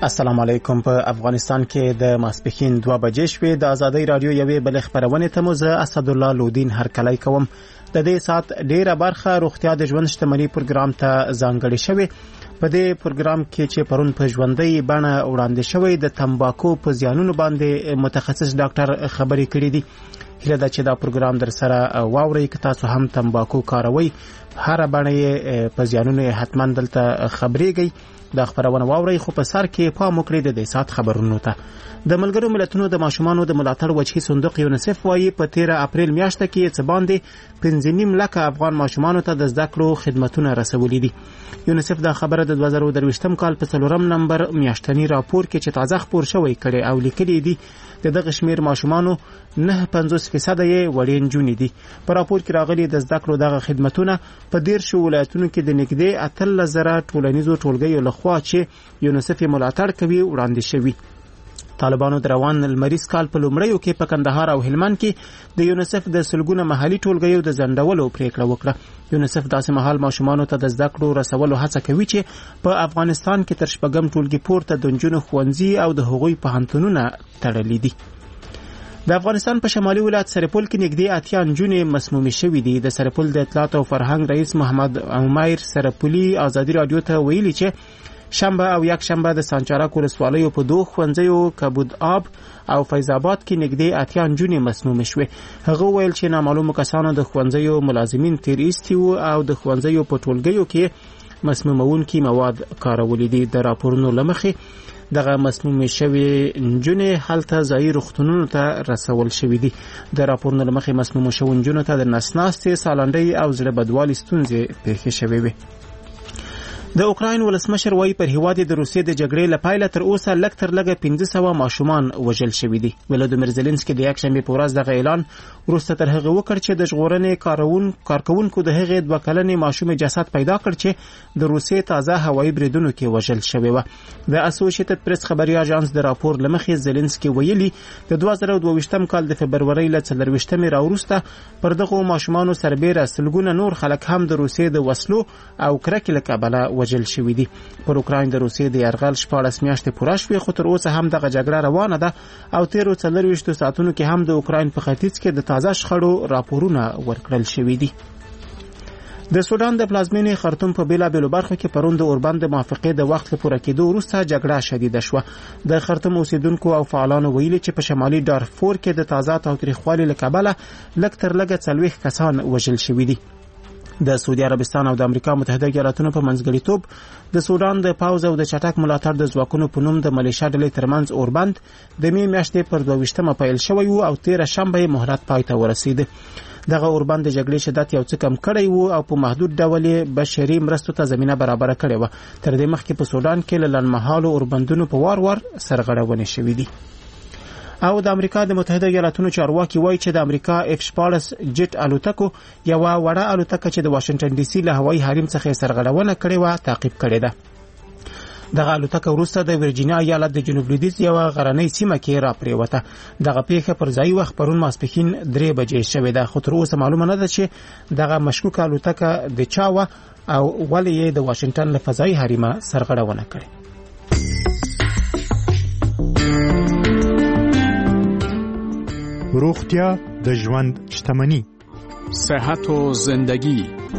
السلام علیکم. په افغانستان کې د ماسپښین 2 بجې شوې. د ازادۍ رادیو یوې بل خبرونه ته مو زه اسد الله لودین هرکلی کوم. د دې سات ډیره برخه روغتیا د ژوند شتمنۍ پروګرام ته ځانګړې شوې. په دې پروګرام کې چې پرون په ژوندۍ بڼه وړاندې شوی د تمباکو په زیانونو باندې متخصص ډاکټر خبرې کړې دي. هیله ده چې دا پروګرام در سره واورئ. که تاسو هم تمباکو کاروئ هر باندې په زیانونو حتما دلته خبرېږئ. دا خبرونه واورئ، خو په سر کې پام وکړئ د دې سات خبرونو ته. د ملګرو ملتونو د ماشومانو د ملاتړ وجهي صندوق یونیسف وايي په 13 اپریل میاشت کې څه باندې 5.5 لک افغان ماشومانو ته د زده کړو خدماتونه رسولي دي. یونیسف دا خبره د 2023 کال په 4 نمبر میاشتنی راپور کې چې تازه خبر شوی کړي او لیکلي دي د دغه شمیر ماشومانو 9.50% یې وړي نجونې دي. په راپور کې راغلي د زده کړو دغه خدماتونه په 13 ولایتونو کې د نږدې 13,000 ټولنیزو ټولګیو لخوا چې یونیسف ملاتړ کوي وړاندې شوی. طالبانو د روان المریض کال په لومړیو کې په کندهار او هلمند کې د یونیسف د سلګونه محلي ټولګیو د ځنډولو پریکړه وکړه. یونیسف داسې مهال ماشومانو ته د زده کړو رسولو هڅه کوي چې په افغانستان کې تر شپږم ټولګي پورته د نجونو ښوونځي او د هغوی پوهنتونونه تړلي دي. د افغانستان په شمالي ولایت سرپل کې نږدې 80 نجونې مسمومې شوې دي. د سرپل د اطلاعات او فرهنګ رئیس محمد عمیر سرپلی ازادي رادیو ته ویلي چې شنبه او یک شنبه د سانچارک ولسوالیو په دوه ښوونځیو کبود آب او فیض آباد کې نږدې 80 نجونې مسمومې شوې. هغه ویل چې نامعلومو کسانو د ښوونځیو ملازمین تیر ایستي وو او د ښوونځیو په ټولګیو کې مسمومونکي مواد کارولي دي. د راپورونو له مخې دغه مسمومې شوې نجونې هلته ځایي روغتونونو ته رسول شوې دي. د راپورونو له مخې مسمومو شوې نجونو ته د نس ناستې، سالنډۍ او زړه بدوالي ستونزې پیښې شوې وې. د اوکراین ولسمشر وايي پر هیواد د روسیې د جګړې لپاره تر اوسه لږ تر لږه 1500 ماشومان وژل شوي دي. ولادیمیر زيلنسکي د یک شنبه په ورځ دغه اعلان وروسته تر هغه وکړ چې د ژغورنې کارکونکو د هغې 2 کلنې ماشوم جسد پیدا کړ چې د روسیې تازه هوایي بریدونو کې وژل شوی و. د اسوسییټډ پریس خبري اژانس د راپور لمخې زيلنسکي ویلي د 2022 کال د فبرवरी ل 24 راوروسته پر دغه ماشومانو سربېره سلګونه نور خلک هم د روسیې د وسلو او کرکې له کبله وژل شوی دي. پر اوکراین د روسیې د یرغل 14 میاشتې پوره شوې، خو تر اوسه هم دغه جګړه روانه ده او 13 ساعتونو کې هم د اوکراین په ختیځ کې د تازه شخړو راپورونه ورکړل شوي دي. د سودان د پلازمینې خرطوم په بیلابېلو برخو کې پرون د اوربند د موافقې د وخت له پوره کېدو وروسته جګړه شدیده شوه. د خرطوم اوسیدونکو او فعالانو ویلي چې په شمالي دارفور کې د تازه تاوتریخوالي له کبله لږ تر لږه 40 کسان وژل شوي دي. د سعودي عربستان او د امریکا متحده ایالاتونو په منځګړیتوب د سودان د پاوز او د چټک ملاتړ د ځواکونو په نوم د ملیشیا ډلې ترمنځ اوربند د می میاشتې پر 22 پیل شوی وو او 13 شنبه مهلت پای ته ورسید. دغه اوربند د جګړې شدت یو څه کم کړی وو او په محدود ډول بشري مرستو ته زمينه برابر کړې و. تر دې مخکې په سودان کې لنمحالو اوربندونو په وار سرغړونې شوې دي. او د امریکا د متحده ایالاتونو چارواکي وایي چې د امریکا F-14 جټ الوتکو یو وړه الوتکه چې د واشنگټن ډي سي له هوایي حریم څخه سرغړونه کړې و تعقیب کړې ده. دغه الوتکه وروسته د ورجینیا ایالت د جنوب لویدیځ یو غرنۍ سیمه کې را پریوته. دغه پیښه پر ځای وخت پرون ماسپښین 3 بجې شوې ده، خو تر اوسه معلومه نه ده چې دغه مشکوکه الوتکه د چا و او ولې د واشنگټن له فضایي حریم سرغړونه کړې. روغتیا د ژوند شتمنی، صحت و زندگی.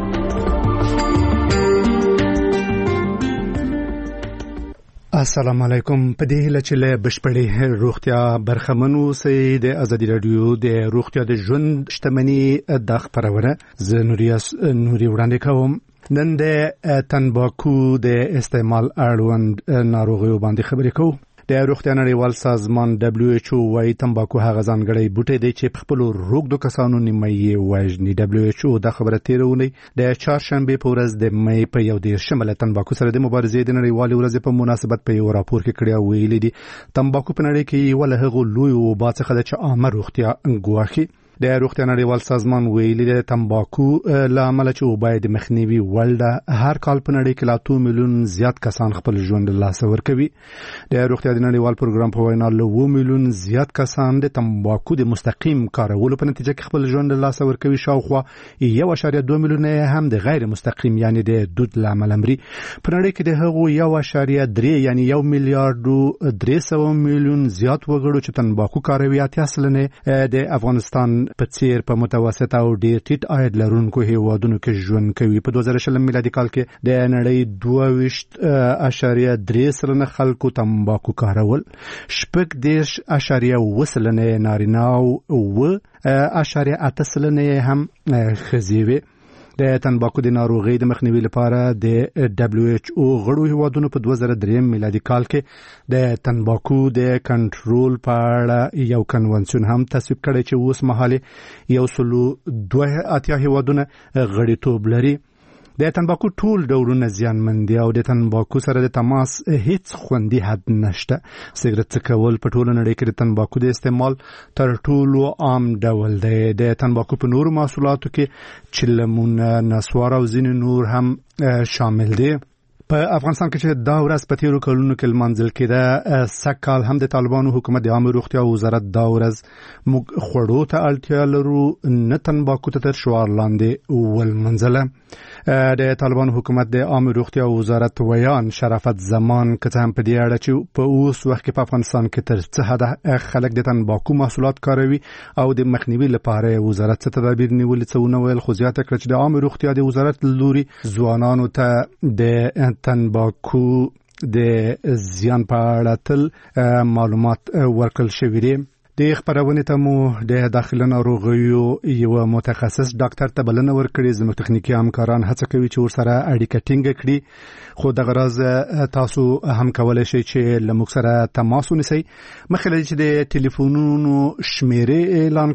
السلام علیکم. په دې هیله چې له بشپړې روغتیا برخمنو سي د ازادي رادیو د روغتیا د ژوند شتمنی د خبرونه زه نوري وړاندې کوم. نن د تنباکو د استعمال اړوند ناروغیو باندې خبرې کوو. د روغتیا نړیوال سازمان WHO وايي تمباکو هغه ځانګړی بوټی دی چې په خپل روغدو کسانو نیمه یې وژني. WHO دا خبره تیرونی د چهارشنبه په ورځ د مې په 11 له تمباکو سره د مبارزې د نړیوالې ورځې په مناسبت په یو راپور کې کړی ویلي دي تمباکو په نړۍ کې یو له هغو لوی او باڅخه د عامه روغتیا ګواښي. د روغتیا نړیوال سازمان ویلي د تمباکو لامل چې باید مخنیوي ولده هر کال په نړۍ کې لا 2 میلیون زیات کسان خپل ژوند له لاسه ورکوي. د روغتیا نړیوال پروګرام په وینا له 2 میلیون زیات کسان د تمباکو د مستقیم کارولو په نتیجه کې خپل ژوند له لاسه ورکوي. شاوخوا 1.2 میلیون هم د غیر مستقیم یعنی د دود لامل مري. په نړۍ کې د هغو 1.3 یعنی 1 میلیارډ 300 میلیون زیات وګړو چې تمباکو کاروي 80% د افغانستان په څیر په متوسط او ډیر ټیټ عاید لرونکو هیوادونو کې ژوند کوي. په 2020 میلادي کال کې د نړۍ 22.3 خلکو تمباکو کارول، 10.8 نارینه او 8.8 هم ښځې وې. د تمباکو د ناروغۍ د مخنیوي لپاره د WHO غړو هیوادونو په 2003 میلادي کال کې د تمباکو د کنټرول په اړه یو کنونسیون هم تصویب کړی چې اوس مهال 102 هیوادونه غړیتوب لري. د تمباکو ټول ډولونه زیانمن دي او د تمباکو سره د تماس هیڅ خوندي حد نشته. سیګریټ څکول په ټول نړۍ کې د تمباکو د استعمال تر ټولو عام ډول دی. د تمباکو په نورو محصولاتو کې چلمونه، نسوار او ځینې نور هم شامل دي. په افغانستان کې چې دا ورځ په تیرو کلونو کې لمانځل کېده، سږ کال هم د طالبانو حکومت د عامه روغتیا وزارت دا ورځ موږ خوړو ته اړتیا لرو نه تمباکو ته تر شعار لاندې ولمانځله. د طالبانو حکومت د عامه روغتیا وزارت ویان شرافت زمان که هم په دې اړه چې په اوس وخت کې په افغانستان کې تر څه حد خلک د تمباکو محصولات کاروي او د مخنیوي لپاره وزارت څه تدابیر نیولې څه ونه ویل، خو زیاته کړه چې د عامه روغتیا د وزارت لوري ځوانانو ته د تمباکو د زیان په اړه تل معلومات ورکړل شوي دي. د خبرونه ته مو د داخلي ناروغیو یو متخصص ډاکټر ته بلنه ورکړې. زموږ تخنیکی همکاران هڅه کوي چې ورسره اړیکه ټینګه کړي، خو د غرض تاسو هم کولای شئ چې له موږ سره تماس ونیسئ. مخکې چې د ټلیفونونو شمیرې اعلان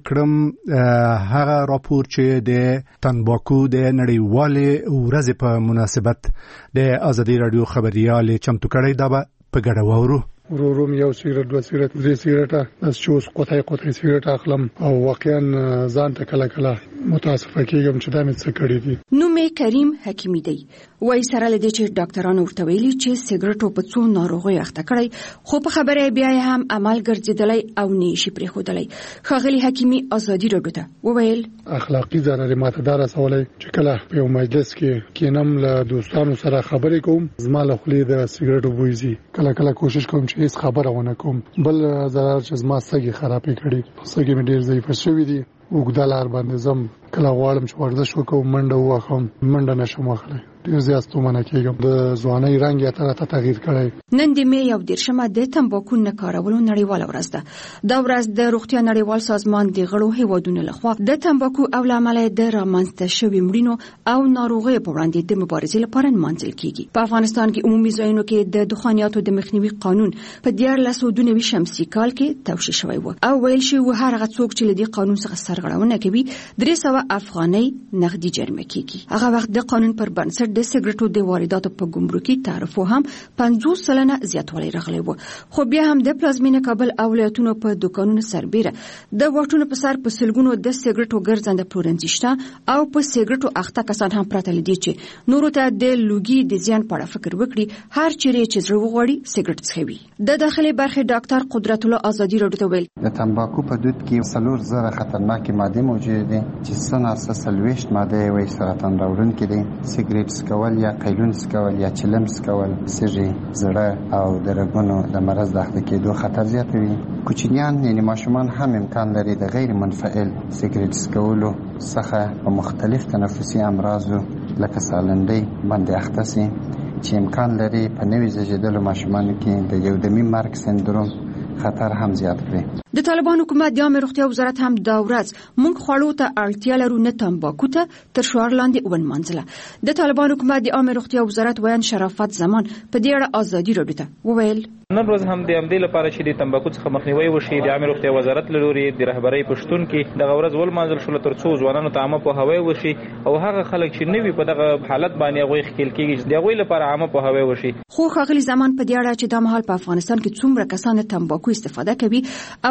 کړم، هغه راپور چې د تمباکو د نړیوالې ورځې په مناسبت د ازادي رادیو خبريال چمتو کړی، دا به په ګډه واورو. روم یو سیګریټ، 2 سیګریټ، 3 سیګریټه، بس چې اوس قطعه سیګریټ اخلم او واقعا ځان ته کله متاسفه کېږم چې دا مې څه کړی دي. نوم کریم حکیمی دی. وای سره لدی چې ډاکټرانو ورته ویلي چې سیګریټو په څو ناروغي اخته کړی، خو په خبره بیا هم عمل ګرځیدلی او نشي پرې خودلی. خاغلی حکیمی ازادي رادیو ته وویل اخلاقی ضرر ماته دار سوالای چې کله په مجلس کې کینم له دوستانو سره خبرې کوم، زما له خلې د سیګریټو بوی زی، کله کوشش کوم چې هیڅ خبره ونه کوم. بل ضرر چې زما سګي خرابې کړي، سګي مې ډیر ضعیف شوی دي، وګدلار باندې زم کله غواړم چې ورزش وکم، منډه واخم، منډه نشم واخلای، ډیر زیات ستومانه کېږم. د ځوانۍ رنګ یې تر تغییر کړی. نن د می 11 د تمباکو نه کارولو نړیواله ورځ ده. دا ورځ د روغتیا نړیوال سازمان د غړو هیوادونو لخوا د تمباکو او لامل د رامنځته شوي مړینو او ناروغۍ په وړاندې د مبارزې لپاره نمانځل کیږي. په افغانستان کې عمومي ځایونو کې د دخانیاتو د مخنیوي قانون په 1992 شمسي کال کې توشیح شوی و او ویل شوی و هر هغه څوک چې له دې قانون څخه سرغړونه کوي 300 افغانۍ نغدي جریمه کیږي. هغه وخت د قانون پر بنسټ د سیګریټو د وارداتو په ګمرکي تعرفو هم 50% زیاتوالی راغلی و، خو بیا هم د پلازمینه کابل او ولایتونو په دکانونو سربیره د واټونو په سر په سلګونو د سیګریټو ګرځنده پلورنځي شته او په سیګریټو اخته کسان هم پراته لدي چې نورو ته د لوګي د زیان په اړه فکر وکړي، هر چیرې چې زړه وغواړي سیګریټ څښوي. د داخلي برخې ډاکټر قدرت الله ازادي رادیو ته ویل د تمباکو په دود کې 4,000 خطرناکې ماده موجود دي چې سناسه سلويشت ماده وي سرطان راوړونکې دي. سیګریټ څکول یا قیلون څکول یا چلم څکول سږي، زړه او د رګونو د مرض د اخته کېدو خطر زیاتوي. کوچنیان یعنی ماشومان هم امکان لري د غیر منفعل سیګریټ څکولو څخه په مختلف تنفسي امراضو لکه سالندۍ باندې اخته سي، چې امکان لري په نوي زیږیدلو ماشومانو کې د یودمي مرګ سندروم خطر هم زیات کړي. د طالبان حکومت د عامه روغتیا وزارت هم دا ورځ موږ خوړو ته اړتیا لرو نه تمباکو ته تر شعار لاندې ونمانځله. د طالبان حکومت د عامه روغتیا وزارت ویان شرافت زمان په دې اړه ازادي رادیو ته وویل نن ورځ هم د امدې لپاره چې د تمباکو څخه مخنیوي وشي د عامه روغتیا وزارت لوري د رهبرۍ پښتون کې دغه ورځ ولمانځل شو تر څو ځوانانو ته عامه پوهاوی وشي او هغه خلک چې نوي په دغه حالت باندې غوي خېل کېږي د غوي لپاره عامه پوهاوی وشي. خو خاغلی زمان په دې اړه چې د مهال په افغانستان کې څومره کسان تمباکو استفاده کوي او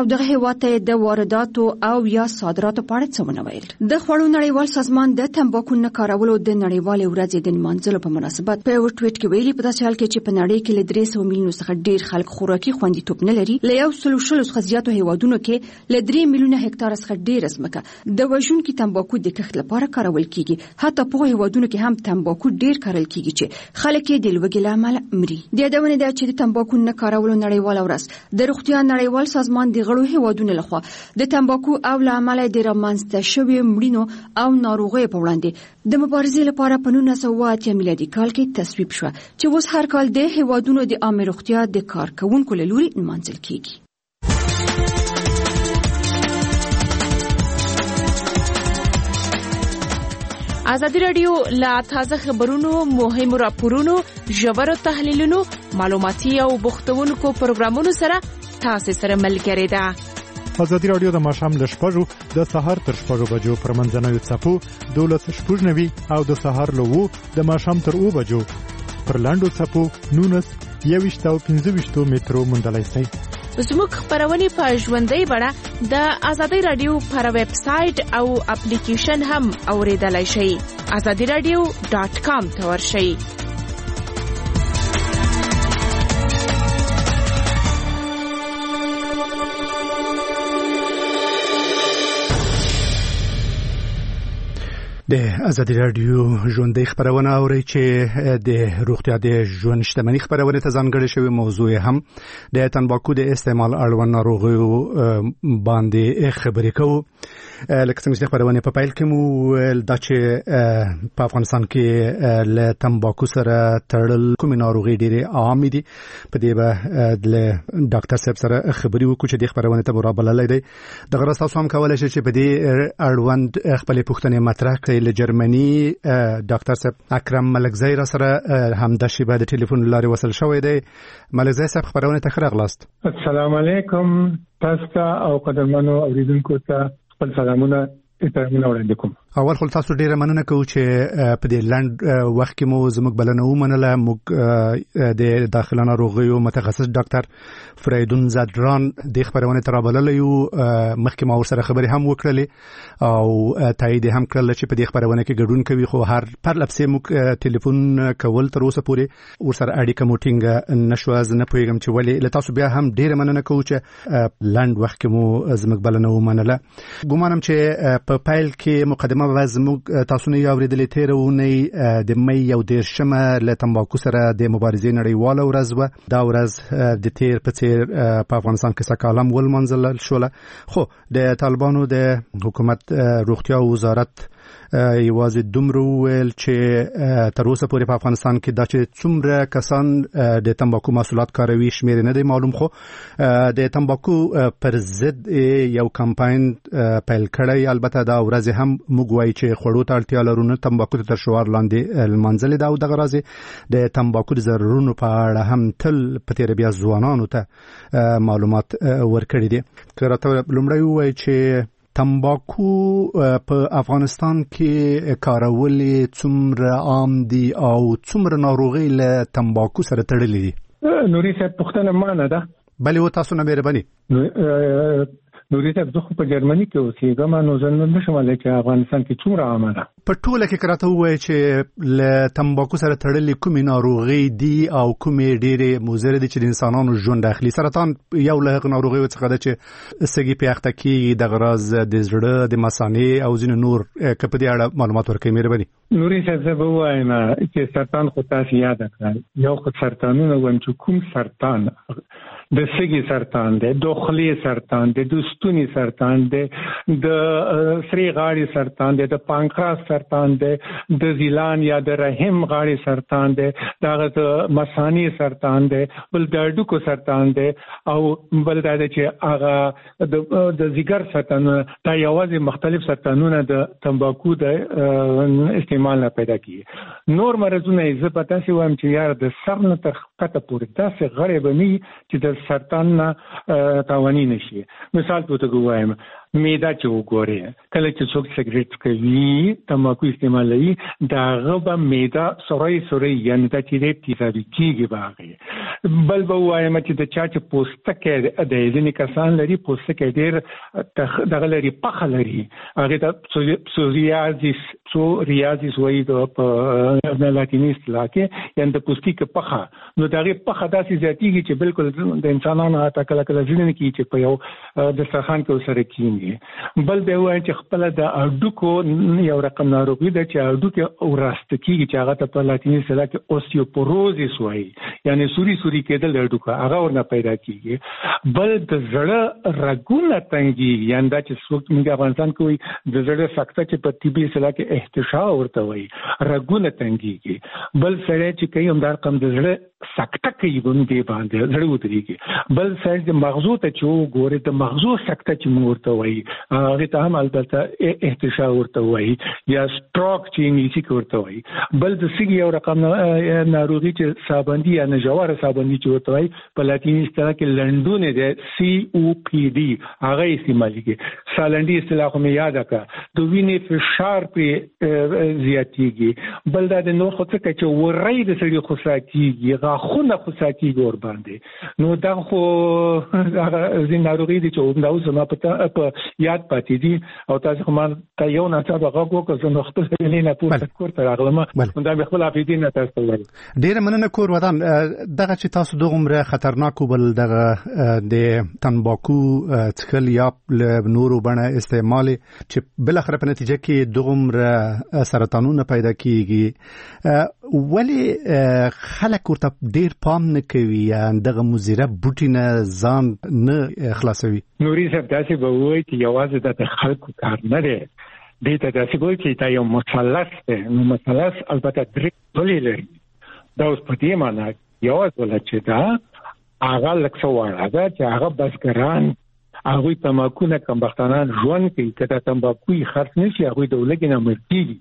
دغه هیواد ته د وارداتو او یا صادراتو په اړه څه ونویل. د خوړو نړیوال سازمان د تمباکو نه کارولو د نړیوالې ورځې د نمانځلو په مناسبت په یو ټویټ کې ویلي په داسې حال کې چې په نړۍ کې له 300 میلیونو څخه ډیر خلک خوراکي خوندیتوب نه لري، له 140 څخه زیاتو هیوادونو کې له 3 میلیونه هکتار څخه ډیر ځمکه د وژونکي تمباکو د کښت لپاره کارول کیږي. حتی په هیوادونو کې هم تمباکو ډیر کارول کیږي چې خلک یې د لوږې له امله مري. د یادونې ده چې د تمباکو نه کارولو نړیواله ورځ د روغتیا نړیوال سازمان د غړو هیوادونو لخوا د تمباکو او له امله د رامنځته شویو مړینو او ناروغیو په وړاندې د مبارزې لپاره په 1980 میلادي کال کې تصویب شوه چې اوس هر کال د هیوادونو د عامه روغتیا د کارکونکو له لوري نمانځل کیږي. ازادي رادیو لا تازه خبرونو، مهمو راپورونو، ژورو تحلیلونو، معلوماتي او بوختونکو پروګرامونو سره تاسو سره ملګری ده. ازادي رادیو د ماښام ل 6:00 د سهار تر 6:00 بجو پر منځنوي څپو 12:90 او د سهار له 2 د ماښام تر 2 بجو پر لاندو څپو 19 او 15 مترو مندلای سي. زموږ خبرونه په ژوندۍ بڼه د ازادي رادیو پر ویب سټ او اپلیکیشن هم اوریدلای شئ. azadiradio.com ته ورشئ. د ازادي رادیو ژوندۍ خبرونه اوري چې د روغتیا د ژوند شتمنۍ خبرونه ته ځانګړې شوی موضوع هم د تنباکو د استعمال اړوند ناروغیو باندې خبرې کوو. لکه څنګه چې خبرونه په پایل کې مو دا چې په افغانستان کې له تنباکو سره تړل کومې ناروغي ډېرې عام دي. په دې به د ډاکټر صاحب سره خبرې وکړو چې د خبرونه ته برابر لای دی. د غرض تاسو هم کولای شئ چې په دې اړوند خپل پوښتنې مطرح کړئ. له جرمني ډاکټر صاحب اکرم ملکزی را سره همدا شیبه د ټلیفون لارې وصل شوی دی. ملکزی صاحب خبرونه ته راغلاست. السلام علیکم تاسو او قدرمنو اوریدونکو ته خپل سلامونه وړاندې کوم. اول خو تاسو ډیره مننه کوم چې په دې لند وخت کې مو زموږ بلنه ومنله. موږ د داخله ناروغیو متخصص ډاکټر فریدون زادران د خبرونه ترابلل یو مخکې ما ورسره خبرې هم وکړلې او تایید هم کړل چې په دې خبرونه کې ګډون کوي، خو هر پر لپسې موږ ټلیفون کول تر اوسه پورې ورسره اړیکه موټینګ نشو. از نه پوهیږم چې ولې. له تاسو بیا هم ډیره مننه کوم چې لند وخت کې مو زموږ بلنه ومنله. ګومانم چې په پایل کې مقدمه زموږ تاسو نه اوریدلې تیر ونی د مې یو 10 له تمباکو سره د مبارزې نړیواله ورځ و. دا ورځ د تیر په څیر په افغانستان کې سکالم ولمنځل شوله، خو د طالبانو د حکومت روغتیا وزارت یوازې دومره ویل چې تر اوسه پورې په افغانستان کې دا چې څومره کسان د تمباکو محصولات کاروي شمیر نه دی معلوم، خو د تمباکو پر ضد یو کمپاین پیل کړی. البته دا ورځ هم موږ وایي چې خوړو ته اړتیا لرو، نه تمباکو تر شعار لاندې المنزل دا او دغه راځي د تمباکو د ضررونو په اړه هم تل په تیر بیا ځوانانو ته معلومات ورکړي دي. که راته لومړی وایي چې تمباکو په افغانستان کې کارول څومره عام دي او څومره ناروغي له تمباکو سره تړلې دي؟ نوري صاحب پوښتنه مانه ده. بلې و تاسو نه مهرباني. نوري صاحب زه په جرمني کې اوسېږم، نو زه نشم ویلی چې افغانستان کې څومره عامه ده. په ټوله کې که راته ووایي چې له تمباکو سره تړلې کومې ناروغۍ دي او کومې ډېرې مضرې دي چې د انسانانو ژوند اخلي. سرطان یو له هغو ناروغیو څخه ده چې سږي پې اخته کېږي، دغه راز د زړه د مثانې او ځینې نور. که په دې اړه معلومات ورکوي مهرباني. نوري صاحب زه به ووایم چې سرطان خو تاسو یاد کړئ، یو خو سرطانونه وایم چې کوم سرطان د سږي سرطان دی، د خولې سرطان دی، د ستوني سرطان دی، د سری غاړې سرطان دی، د پانکراس سرطان دی، د زیلان یا د رحم غاړې سرطان دی، دغه د مثانې سرطان دی، بل د هډوکو سرطان دی، او بل دا چې هغه د ځیګر سرطانونه. دا یوازې مختلف سرطانونه د تمباکو د استعمال نه پیدا کیږي. نور مرضونه یې زه په تاسې وایم چې یار د سر نه تر ښکته پورې داسې غړې به نه چې د سرطان نه تاواني نشي. مثال په توګه وایم، معده چې وګورئ، کله چې څوک سګریټ کوي، تمباکو استعمالوي، د هغه به معده سوری یعنې دا چې دی تیزابي کېږي به هغې. بل به وایم چې د چا چې پوستکه د ځینې کسان لري پوستکه ډېر دغه لري پخه لري هغه د پسوریازیس وایي د لاتینی اصطلاح کې یعنی د پوستکه پخه نو دغه پخه داسې زیاتېږي چې بالکل د انسانانو اته کله ځینې کې چې په یو دسترخوان کې سره کېږي بل به وایم چې خپل د اډوکو یو رقم ناروغي ده چې اډوکه وراسته کېږي چې هغه ته په لاتینی اصطلاح کې اوستیوپوروزیس وایي یعنی سوري کېدل اډوکه هغه ورنه پیدا کېږي بل د زړه رګونه تنګي یعنی دا چې څوک موږ افغانستان کې د زړه سکته چې په طبي اصطلاح کې احتشاء ورته وایي رګونه تنګيږي بل سره چې کوي هم دا رقم د زړه سکته کوي باندې زړه ودرېږي بل سره د مغزو ته چې وګوري د مغزو سکته چې موږ ورته وایي هغه ته هم البته احتشاء ورته وایي یا سټروک چې انګلیسي کې ورته وایي بل د سګي یو رقم ناروغي چې سابندي یا نجواره سابندي چې ورته وایي په لاتینی اصطلاح کې لندونه ده COPD هغه استعماليږي سالندي اصطلاح هم یاد کړه د وینې فشار په زیاتېږي بل دا د نور خو څه چې ورې د سړي خوساتيږي غاخونه خوساتيږي ور باندې نو دا خو هغه زین ناروغي دي چې دا اوس ما په یاد پاتې دي او تاسو هم ته یو نه تاسو هغه کو که نو خپل نه پورته کوړه راغلم دا به خپل افیدین تاسو ولر ډیر مننه کور ودان دغه چې تاسو دغه خطرناک بل دغه د تنباکو څخل یا نورو بڼه استعمال چې بل اخر په نتیجه کې دغه سرطانونه پیدا کیږي ولی خلک ورته ډیر پام نه کوي دغه مزیره بوټي نه ځان نه خلاصوي نوري صاحب تاسو به وایي چې یوازې د خلکو کار نه دی دته تاسو وایي چې دا یو مثلث دی نو مثلث البته درې ډولې لري دا اوس په دې معنی یوازې ولچې دا هغه لکه وړه دا چې هغه بسکران هغه تماکونه کمبختانان ژوند کوي کله تمباکوي خرڅ نشي هغه د ولګینه مرتي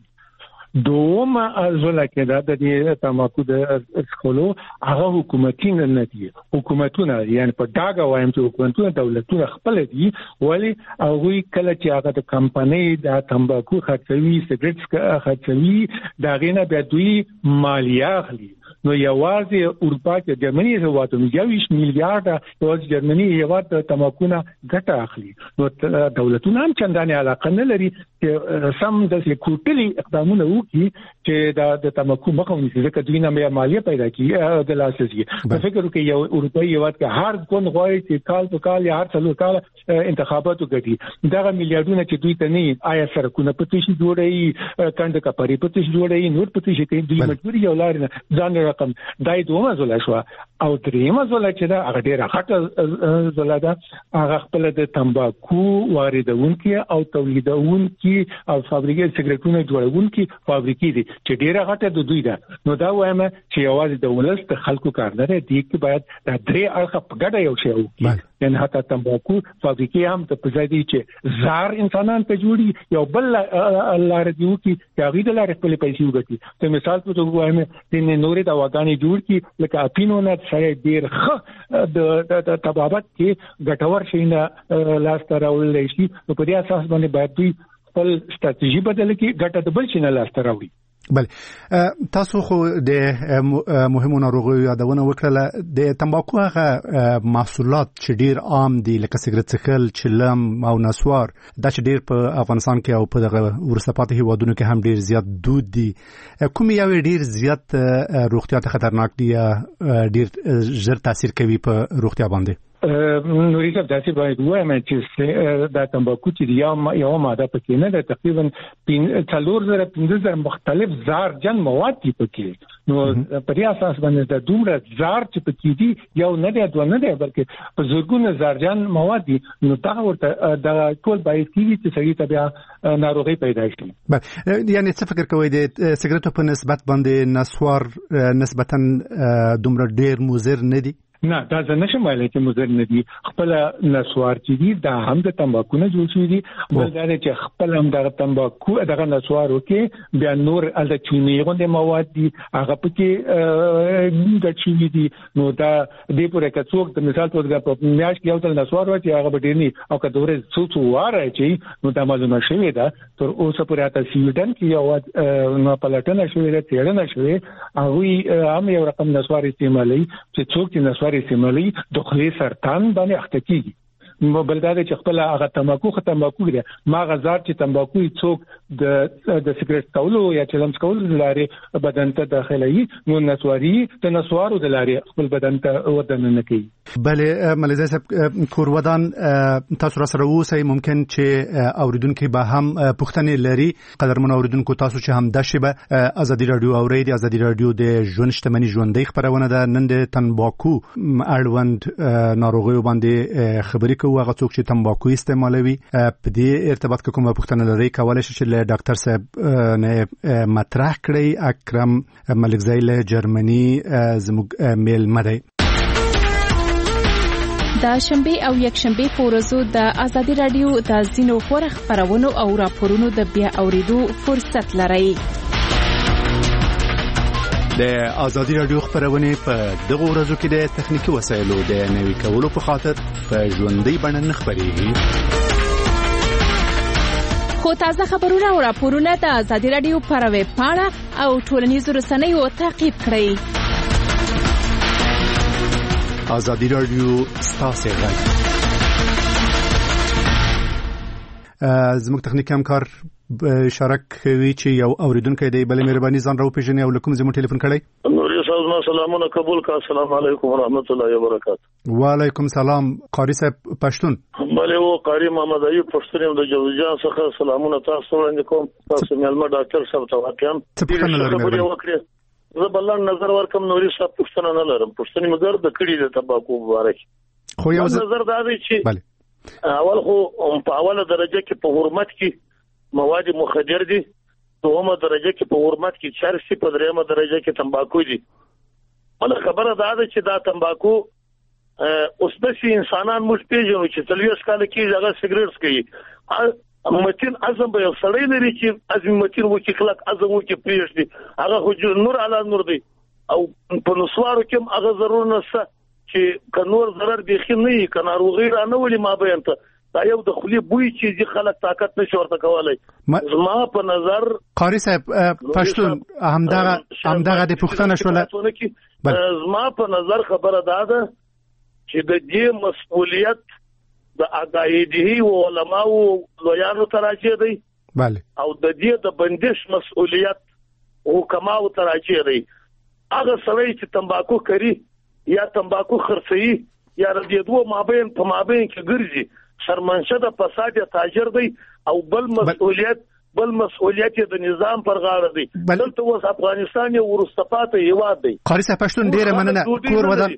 دوما ازوله کې دا د تماکو د اسکولو هغه حکومتي نه دي حکومتونه یعنی په داګه وایم چې حکومتونه دولتونه خپل دي ولی هغه کله چې هغه د کمپنۍ د تمباکو خرڅوي سیګریټ خرڅوي دا غینه به دوی مالیه اخلي نو یوازې اروپا کې جرمني هیوادونو 20 میلیارډ یوازې جرمني هیواد د تماکونه ګټه اخلي نو دولتونه هم چندانې علاقه نه لري چې سم د کوټلي اقدامونه وکړي چې د تماکو مخه ونیسي ځکه دوی نه مالیه پیدا کوي د لاسرسي په فکر کې یو اروپایي هیواد کې هر کون غواړي چې کال په کال یا هر څلور کال انتخابات وکړي دغه میلیارډونه چې دوی ته نه آیا سرکونه پته شي جوړي کاند کپاري پته شي جوړي نور پته شي کوي دوی مجبوري یو لار نه ځان رقم دای دوه زولا شو او درېمه زولا چې دا هغه ډیره غټه زولا ده هغه خپل د تمباکو واردونکي او تولیدونکي او فابریکې سیګریټونه جوړونکي فابریکې دي چې ډیره غټه د دوی ده نو دا وایم چې یوازې د ولست خلکو کار نه دی چې باید د درې اړخه په ګډه یو شی وکړي یعنی حتی تمباکو فابریکې هم د پزایدي چې زار انسانان ته جوړي یو بل لار دیو کې هغه د لارې خپل پیسې وګټي ته مثال په توګه وایم د نورې د واګانی جوړ کی لکه اپینونه سره ډیر ښه د تبابت کې ګټور شینه لاس ته راوړل شي په دې اساس باندې باید دوی خپل ستراتیژي بدل کړي ګټه د بل شینه لاس ته راوړي بله تاسو خو د مهمو ناروغیو یادونه وکړه د تمباکو هغه محصولات چې ډیر عام دي لکه سیګریټ څکل چلم او نسوار دا چې ډیر په افغانستان کې او په دغه ورسته پاتې هیوادونو کې هم ډیر زیات دود دي کوم یو ډیر زیات روغتیا ته خطرناک دي ډیر ژر تاثیر کوي په روغتیا باندې نوري صاحب داسې باید وایم چې دا تمباکو چې یو ماده پکې نه ده تقریبا 4,000 مختلف زهرجن مواد دي پکې نو په دې اساس باندې د دومره زهر چې پکې دي یو نه دی دوه نه دی بلکې په زرګونه زهرجن مواد دي نو دا ورته د ټول باید کیږي چې سړي ته بیا ناروغي پیدا شي یعنی څه فکر کوئ د سیګریټو په نسبت باندې نسوار نسبتا دومره ډیر مضر نه دي نه دا ځنه شماله چې مضر نه دي خپل نسوار چې دي دا هم د تمباکو نه جوړ شوی دي بل دا چې خپل هم د تمباکو دغه نسوار وکي بیا نور ال چونی غونډه مواد دي هغه پکې د چونی دي نو دا د پوره کڅوک د مثال توګه په میاش کې یو تل نسوار وتی هغه بډینی او کدورې څو واره چې نو دا معلومه شوی دا تر اوسه پورې تاسو سویډن کې یو نو پلاتنه شوی دا تیرنه شوی هغه هم یو رقم نسوار استعمالي چې څوک چې نسوار استعمالي د خلی سرطان باندې اخته کیږي بلداده چې خپل هغه تمباکو دی ما غزار چې تمباکو څوک د سیګریټ کولو یا چلمس کولو لاري بدن ته داخلي نو نسواري د نسوارو د لاري خپل بدن ته ودن نه کوي بله ملزه صاحب کورودان تاسو سره ووسئ ممکن چې اوریدونکو به هم پوښتنې لري قدرمن اوریدونکو تاسو چې هم د شبه ازادي رادیو اوریدي ازادي رادیو د ژوند شتمنۍ ژوندۍ خبرونه ده نن د تمباکو اړوند ناروغیو باندې خبرې هغه څوک چې تمباکو استعمالوي په دې ارتباط کوم پوښتنه لري کولای شي چې له ډاکټر صاحب نه مطرح کړي اکرم ملکزی له جرمني زموږ میل مده د شنبه او یک شنبه په ورځو د ازادي رادیو د زینو خبرونه خبرونو او راپورونو د بیا اوریدو فرصت لرئ د ازادي رادیو خبرونه په دغه ورځو کې د تخنیکی وسایلو د نوي کولو په خاطر په ژوندۍ بڼه خبرېږي خو تازه خبرونه او راپورونه د ازادي رادیو پر ویب پاڼه او ټولنیزو رسنیو تعقیب کړئ ازادي رادیو ستاسو غږ زموږ تخنیکی همکار اشاره کوي چې یو اوریدونکو دی بل مهرباني ځان راو پیژنې او لکم زموږ ټلیفون کړی نوري صاحب سلامونه قبول کا السلام علیکم ورحمت الله وبرکاته وعلیکم سلام قاری صاحب پښتون بله و قاری محمد ایوب پښتون د جوزجان څخه سلامونه تاسو وړاندې کوم تاسو مېلمه ډاکټر صاحب ته واقعم څه زه بلان نظر ورکم نوري صاحب پښتنه نه لرم پښتني مګر د کړي د تباکو مبارک خو یو نظر دا دی چې اول خو په اوله درجه کې په حرمت کې مواد مخدر دي دومره درجه کې په حرمت کې چرسي په دریمه درجه کې تمباکو دي بل خبره دا ده چې دا تمباکو اوس د انسانان مش پیژنو چې تلويس کال کې هغه سیګریټس کوي متین اعظم به سړی لري چې ازم متین وکي خلک اعظم وکي پیژ دي هغه خو نور علی نور دی او په نسوارو کې هغه ضرور نشته چې کنور ضرر به خې نه کنا روغی را نه ولي ما بیان ته دا یو د خلی بوی چې د خلک طاقت نشي ورته کولای زما په نظر قاری صاحب پښتون همدغه د پښتنه شول زما په نظر خبره ده چې د دې مسؤلیت د عقایدی او علماو لویانو تراجه دی bale او د دې د بندش مسؤلیت حکماو تراجه دی هغه سړی چې تمباکو کوي یا تمباکو خرڅي یا د دې دوه مابین په مابین کې ګرځي شرمنشه د فساد تاجر دی او بل مسؤلیت د نظام پر غاړه دی دلته اوس افغانستان یو ورستپاته هیواد دی قاری صاحب پښتون ډیره مننه کور ودان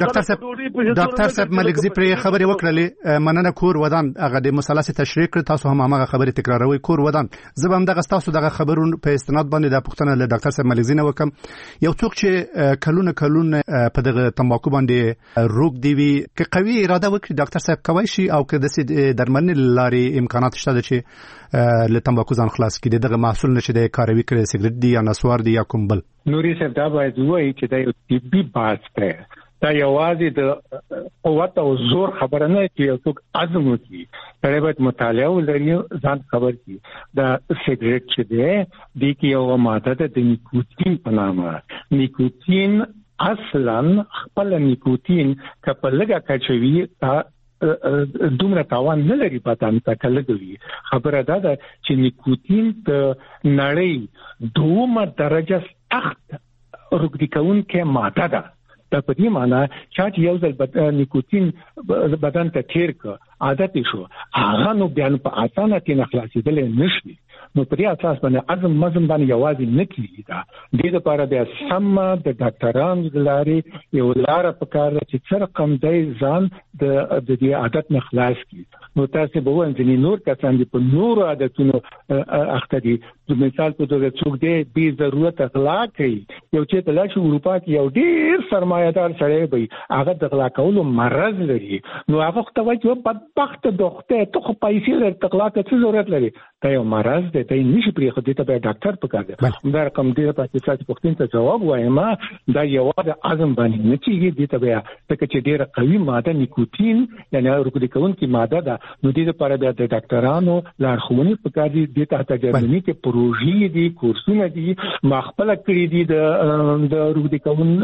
ډاکټر صاحب ملکزی پر خبري وکړلې مننه کور ودان هغه د مثلث تشریح کړ تاسو هم هغه خبري تکراروي کور ودان زبم دغه تاسو دغه خبرون په استناد باندې د پښتنه له ډاکټر صاحب ملکزی نه وکم یو څوک چې کلونه په دغه تمباکو باندې روغ دی وی ک قوي اراده وکړي ډاکټر صاحب کوي شي او که د درملنې لاري امکانات شته چې له تمباکو ځان خلاص کړي دغه محصول نشي د کاروي کړي سیګریټ دی یا نسوار دی یا کوم بل نوري صاحب دا باید وایي چې دا یو طبي بحث دی دا یوازې د قوت او زور خبره نه چې یو څوک عزم وکړي سړی باید مطالعه ولري ځان خبر کړي دا سیګریټ چې دی د کې یو ماده ده د نیکوتین په نامه نیکوتین اصلا خپل نیکوتین کله لګه کچوي دومره تاوان نه لري پاتان ته کلګوي خبره ده چې نیکوتین د نړۍ دومره درجه سخت روغتیاون کې ماده ده د په دې معنی چې یو ځل نیکوتین بدن ته تیر ک عادت شو هغه نو بیان په اسانه کې نه خلاصېدل نشي نو په دې اساس باندې عزم مزم باندې یوازې نه کیږي دا د لپاره د سم د ډاکټرانو د لارې یو لار په کار چې څر کم دی ځان د دې عادت نه خلاص کړي نو تاسو به وایي نور کسان دي په نور عادتونو اخته دي د مثال په توګه څوک دی به ضرورت غلا کوي یو چې د لاشي اروپا کې یو ډیر سرمایه‌دار سړی وي هغه د غلا کولو مرز لري نو هغه ته وایي چې بدبخت دوخته ته خو پیسې لري تغلا ته ضرورت لري دا یو مرز دی ته نشي پرې خو دې ته به ډاکټر پکار دی دا رقم دې په تاسو پوښتنه ته جواب وایم دا یو د عزم باندې نه چیږي دې ته بیا ته چې ډیره قوي ماده نیکوتین یعنی روکډیکون کی ماده ده نو دې لپاره بیا د ډاکټرانو لارښوونې پکار دي دې ته تجربه کې پروژې دي کورسونه دي مخبل کړی دي د روکډیکون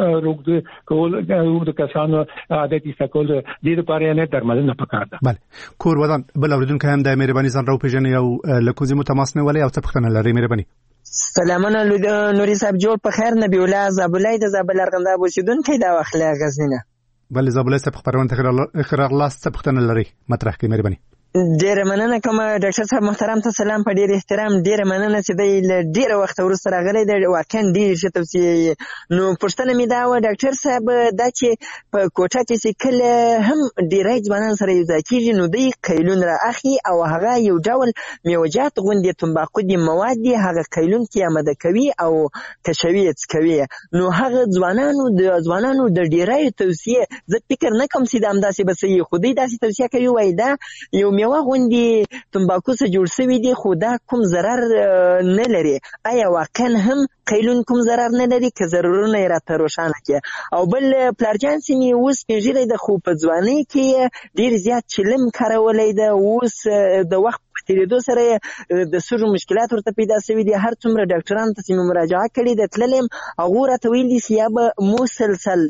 روکډ کسانو عادتي سکول دې لپاره نه درملنه پکار ده بله کور ودان بل اوریدونکو هم د مهرباني ځان راو پیژنې او لکوزي متماس نه ولې او څه پوښتنه لري مهرباني سلامونه نوري صاحب جوړ په خیر نبی الله زابلای د زابل ارغنداب اوسیدونکو دا واخله غزنینه بل زابلای صاحب خبرونه خیر الله څه پوښتنه لري مطرح کوي مهرباني ډیره مننه کوم ډاکټر صاحب محترم ته سلام په ډیر احترام ډیره مننه چې د ډیره وخت وروسته راغلی د واقعا ډیر ښه توصیه نو پوښتنه مې دا و ډاکټر صاحب دا چې په کوټه کې چې کله هم ډیری ځوانان سره یو ځای کېږي نو دوی قیلون را اخلي او هغه یو ډول میوجات غوندې تمباکو دي مواد دي هغه قیلون کې آماده کوي او کشوي کوي نو هغه ځوانانو د ډیری توصیه زه فکر نه کوم چې د همداسې به صحیح خو دوی داسې توصیه کوي وایي دا یو میوه غوندې تمباکو څخه جوړ شوی دی خو دا کوم ضرر نه لري آیا واقعا هم قیلون کوم ضرر نه لري که ضررونه یې راته روښانه کړي او بل پلارجان چې مې اوس پېژلی ده خو په ځوانۍ کې ډېر زیات چلم کارولی ده اوس د وخت په تېرېدو سره د سږو مشکلات ورته پیدا شوي دي هر څومره ډاکټرانو ته چې مې مراجعه کړې ده تللی یم هغو راته ویل دي چې یا به مسلسل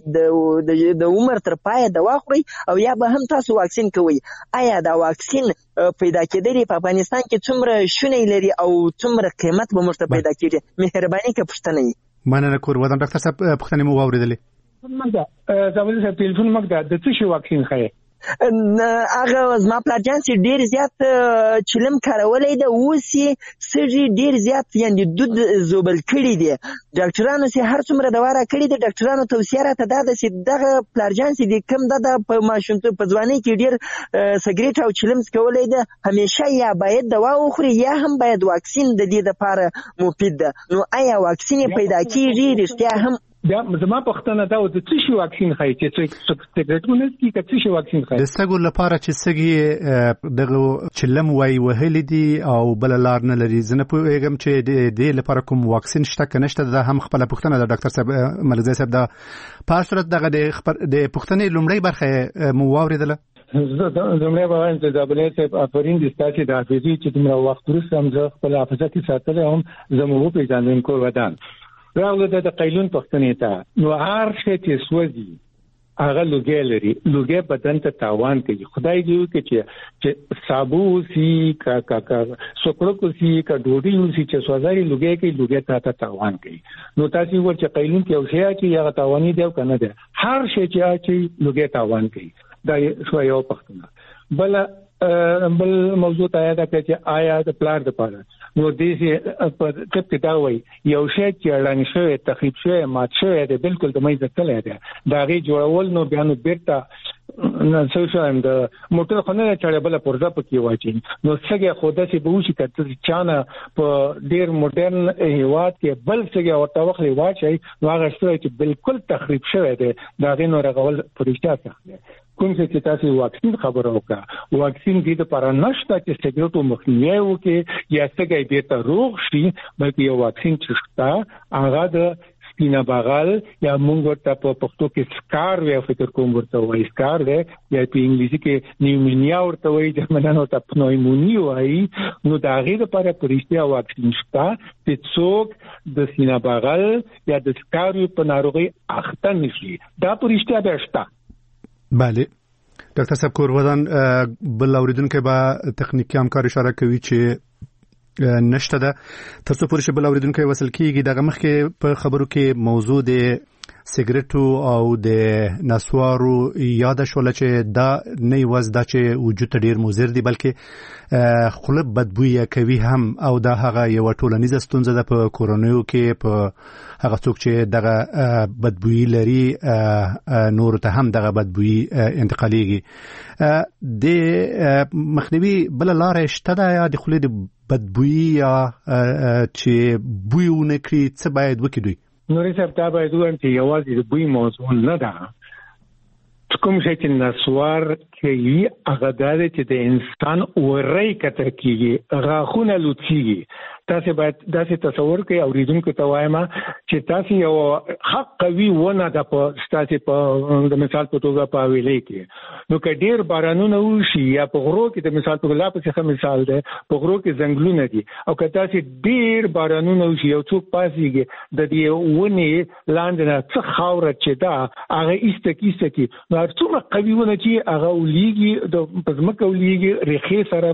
د عمر تر پایه دوا خورئ او یا به هم تاسو واکسین کوئ آیا دا واکسین پیدا کېدلی په افغانستان کې څومره شونی لري او څومره قیمت به موږ ته پیدا کېږي مهرباني که پوښتنه یې مننه کور ودان ډاکټر صاحب پوښتنې مو واورېدلې زابل صاحب ټلیفون مګ د څه شي واکسین ښایي هغه زما پلارجان چې ډېر زیات چلم کارولی ده اوس یې سږي ډېر زیات یعنې دود زوبل کړي دي ډاکټرانو چې هر څومره دوا راکړي دي ډاکټرانو توصیه راته دا ده چې دغه پلارجان چې دي کوم ده په ماشومتوب په ځوانۍ کې ډېر سګرېټ او چلم څکولی ده همیشه یا باید دوا وخوري یا هم باید واکسین د دې دپاره مفید ده نو آیا واکسین یې پیدا کېږي رښتیا هم دا زما پوښتنه دا و د څه شي واکسین ښایي چې سګرټونه څکي که څه شي واکسین ښایي د سږو لپاره چې سږي دغه چلم وایي وهلي دي او بله لار نه لري زه نه پوهېږم چې د دې لپاره کوم واکسین شته که نشته دا هم خپله پوښتنه ده ډاکټر صاحب ملکزی صاحب دا په هر صورت دغه د پوښتنې لومړۍ برخه مو واورېدله زموږ به وایم چې زابلای صاحب آفرین دي ستاسې د حافظې چې دومره وخت وروسته هم زه خپله حافظه کې ساتلی هم زه مو وپېژندم کور ودان راغله د قیلون پوښتنې ته نو هر شی چې سوځي هغه لوګی لري لوګی بدن ته تاوان کوي خدای دې وکړي چې صابو اوسي که سوکړک اوسي که ډوډۍ اوسي چې سوځي لوګی کوي لوګی ته تاوان کوي نو تاسو ورته چې قیلون کې یو شی چې هغه تاواني دی او که نه دی هر شی چې لوګی تاوان کوي دا یو پوښتنه بل موضوع ته یاد کړئ چې آیا د پلان لپاره نو دې په ټپ کې دا وایي یو شی چې اړین شوی تخریب شوی مات شوی دی بالکل د مې ځکل دی دا غي جوړول نو بیا نو بیرته نو سوشل د موټر خونه چړې بل پرځه پکې واچي نو څنګه خوده سي به وشي کته چانه په ډیر موډرن هیواد کې بل څنګه ورته وخلي واچي نو هغه څه چې بالکل تخریب شوی دی دا غي نو رغول پرېشته څه کوم چې تاسو واکسین خبرو وکړه واکسین دې لپاره نشته چې سګرټو مخنیوي وکړي یا څنګه دې ته روغ شي بلکې یو واکسین چې شته هغه د سپینا بغل یا مونږ ورته په پښتو کې سکار وی فکر کوم ورته وایي سکار دی یا په انګلیسي کې نیومونیا ورته وایي جرمنانو ته پنومونی وایي نو دا غي لپاره پرېشتیا واکسین شته چې څوک د سپینا بغل یا د سکار په ناروغي اخته نشي دا پرېشتیا به شته بله ډاکټر صاحب کور ودان بل اوریدونکو به تخنیکی همکار اشاره کوي چې نشته ده تر څو پورې بل اوریدونکو وصل کیږي دغه مخکې په خبرو کې موضوع د سیګریټو او د نسوارو یاد شول چې دا نه یوازې دا چې وجود ته ډیر مضر دي بلکې خوله بدبوی کوي هم او دا هغه یو ټولنیزه ستونزه ده په کورونیو کې په هغه څوک چې دغه بدبوی لري نور ته هم دغه بدبوی انتقالیږي د مخنیوي بل لار شته ده یا د خولې د بدبوی یا چې بوی ونکړي څه باید وکړي؟ نورې صاحب دا باید ووایم چې یوازې د بوی موضوع نه ده. کوم شی چې نسوار کوي هغه دا دی چې د انسان وری کتر کېږي، غاښونه لوڅېږي. تاسو باید داسې تصور کړئ اورېدونکو ته وایم چې تاسو یو حق قوي ونه ده په ستاسو په د مثال په توګه په ویلې کې، نو که ډیر بارانونه وشي یا په غرو کې د مثال په لا په څه مثال ده په غرو کې ځنګلونه دي او که تاسو ډیر بارانونه وشي یو څوک پاسيږي د دې ونې لاندې نه څه خاور چې دا هغه ایسته کی نو څومره قوي ونه چې هغه ولېږي د پزماکه ولېږي ریخې سره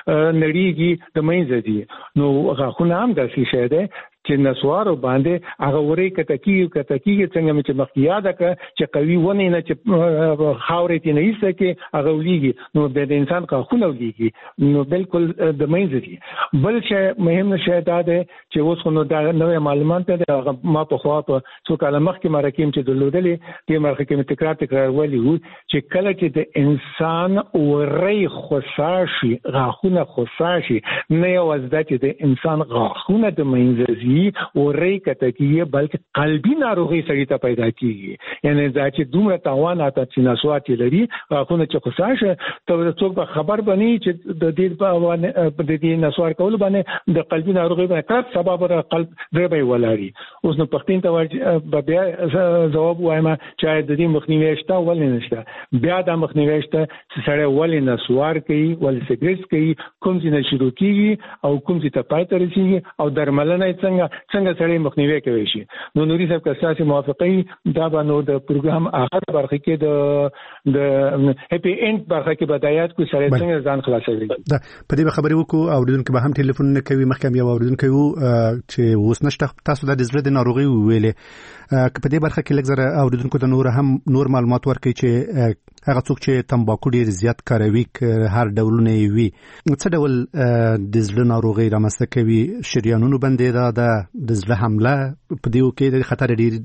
نړیږي د مینځ دي. نو غاښونه هم داسې شی دی چې نسوارو باندې هغه ورې کتکیږي څنګه چې مخکې ده چې قوي ونه نه چې خاورې ته نه ایسته کې هغه ولېږي نو د انسان غاښونه ولېږي نو بالکل د مینځ دي. بل شی مهم شی دا دی چې اوس نو دا نوې معلومات ده ما په خوا په څو کاله مخکې مرکیم چې درلودلې دې مرکه کې تکرار ویلي وو چې کله چې د انسان ورې خصاشي غاښونه خصاشي نه یوازې دا چې د انسان غاښونه د مینځ او ری کته کیږي بلکې قلبي ناروغي سړی ته پیدا کیږي. یعنی دا چې دومره تاوان اته چې نسوات لري غاښونه چې خصاشه ته څوک به خبر بني چې د دې په دې نسوار کول باندې د قلبي ناروغي باندې سبب د قلب دربې ولاري. اوس نو پښتين ته بیا جواب وایم چې د دې مخنیوي شته ولې نشته. بیا د مخنیوي شته چې سړی ولې نسوار کوي ولې سګریټ کوي کوم چې شروع کیږي او کوم چې ته پای ته رسیږي او درملنه څنګه سړی مخنیوي کوي شي. نو نوري صاحب که تاسو موافقه دا باندې د پروګرام اخر برخه کې د هپی اند برخه کې بدايات کو سره څنګه ځان خلاصوي. دا په دې خبرې وکړو اوریدونکو به هم ټلیفون نه کوي مخکې یو اوریدونکو چې اوس نشته تاسو د زړه د ناروغي ویلې په دې برخه کې لږ اوریدونکو ته نور معلومات ورکړي چې هغه څوک چې تمباکو ډیر زیات کاروي هر ډولونه وي څه ډول د زړه ناروغي رامنځته کوي شریانونو باندې دا د زړه حمله په دې کې د خطر ډیر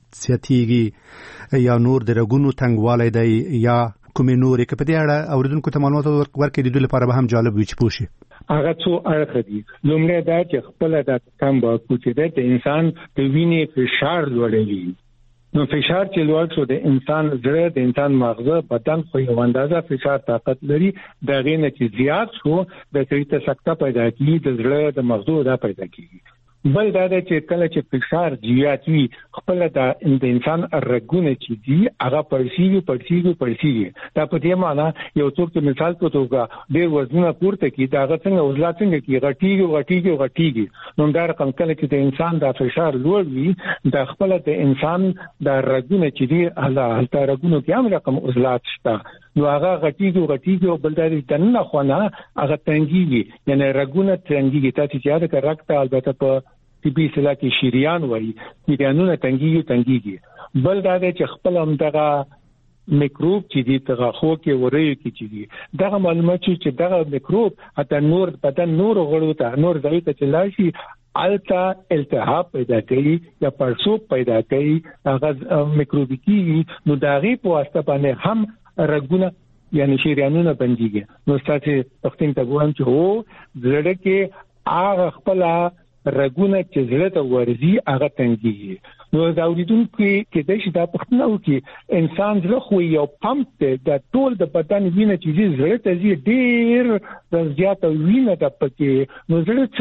زیاتېږي یا نور د رګونو تنګوالی دی یا کومې نورې که په دې اړه اوریدونکو ته معلومات ورکړي د دوی لپاره به هم جالب وي چې پوه شي. هغه څو اړخ دي. لومړی دا چې خپل د تمباکو چې د انسان د وینې فشار لوړوي. نو فشار چې لوړ شو د انسان زړه د انسان مغزه بدن خو یو اندازه فشار طاقت لري د غینه چې زیات شو د سړي ته سکته پیدا کیږي د زړه د مغزو دا پیدا کیږي. بل دا چې کله چې فشار زیات وي خپل د انسان رګونه چې دي هغه پړسیږي دا په دې معنی یو څوک چې مثال په توګه ډېر وزنونه پورته کوي دا څنګه وزلا څنګه کوي غټیږي نو دا رقم کله چې د انسان د فشار لوړ وي د خپل د انسان د رګونه چې دي هلته رګونو کې هم رقم وزلات شته نو هغه غټیږي او بل دا دنه خونه هغه تنګيږي یعنی رګونه تنګيږي تاسو چې یاد کړئ راکته البته په طبي اصطلاح کې شریان وایي شریانونه تنګيږي. بل دا چې خپل هم دغه میکروب چې دي دغه خو کې ورې کې چې دي دغه معلومات چې دغه میکروب حتی نور بدن نور غړو ته نور ځای ته چلاشي التا التهاب پیدا کوي یا پړسوب پیدا کوي هغه میکروبیکی نو داغي په واسطه باندې هم رګونه یعنی شریانونه بنديږي. نو تاسو پښتون ته ووایم چې هو زړه کې هغه خپل رګونه چې زړه ته ورځي هغه تنګيږي. نو دا اوریدونکو کې د شي دا پښتنه وکي انسان زړه خو یو پمپ ته د ټول د بدن وینه چې زړه ته زی ډیر د زیاته وینه د پکې نو زړه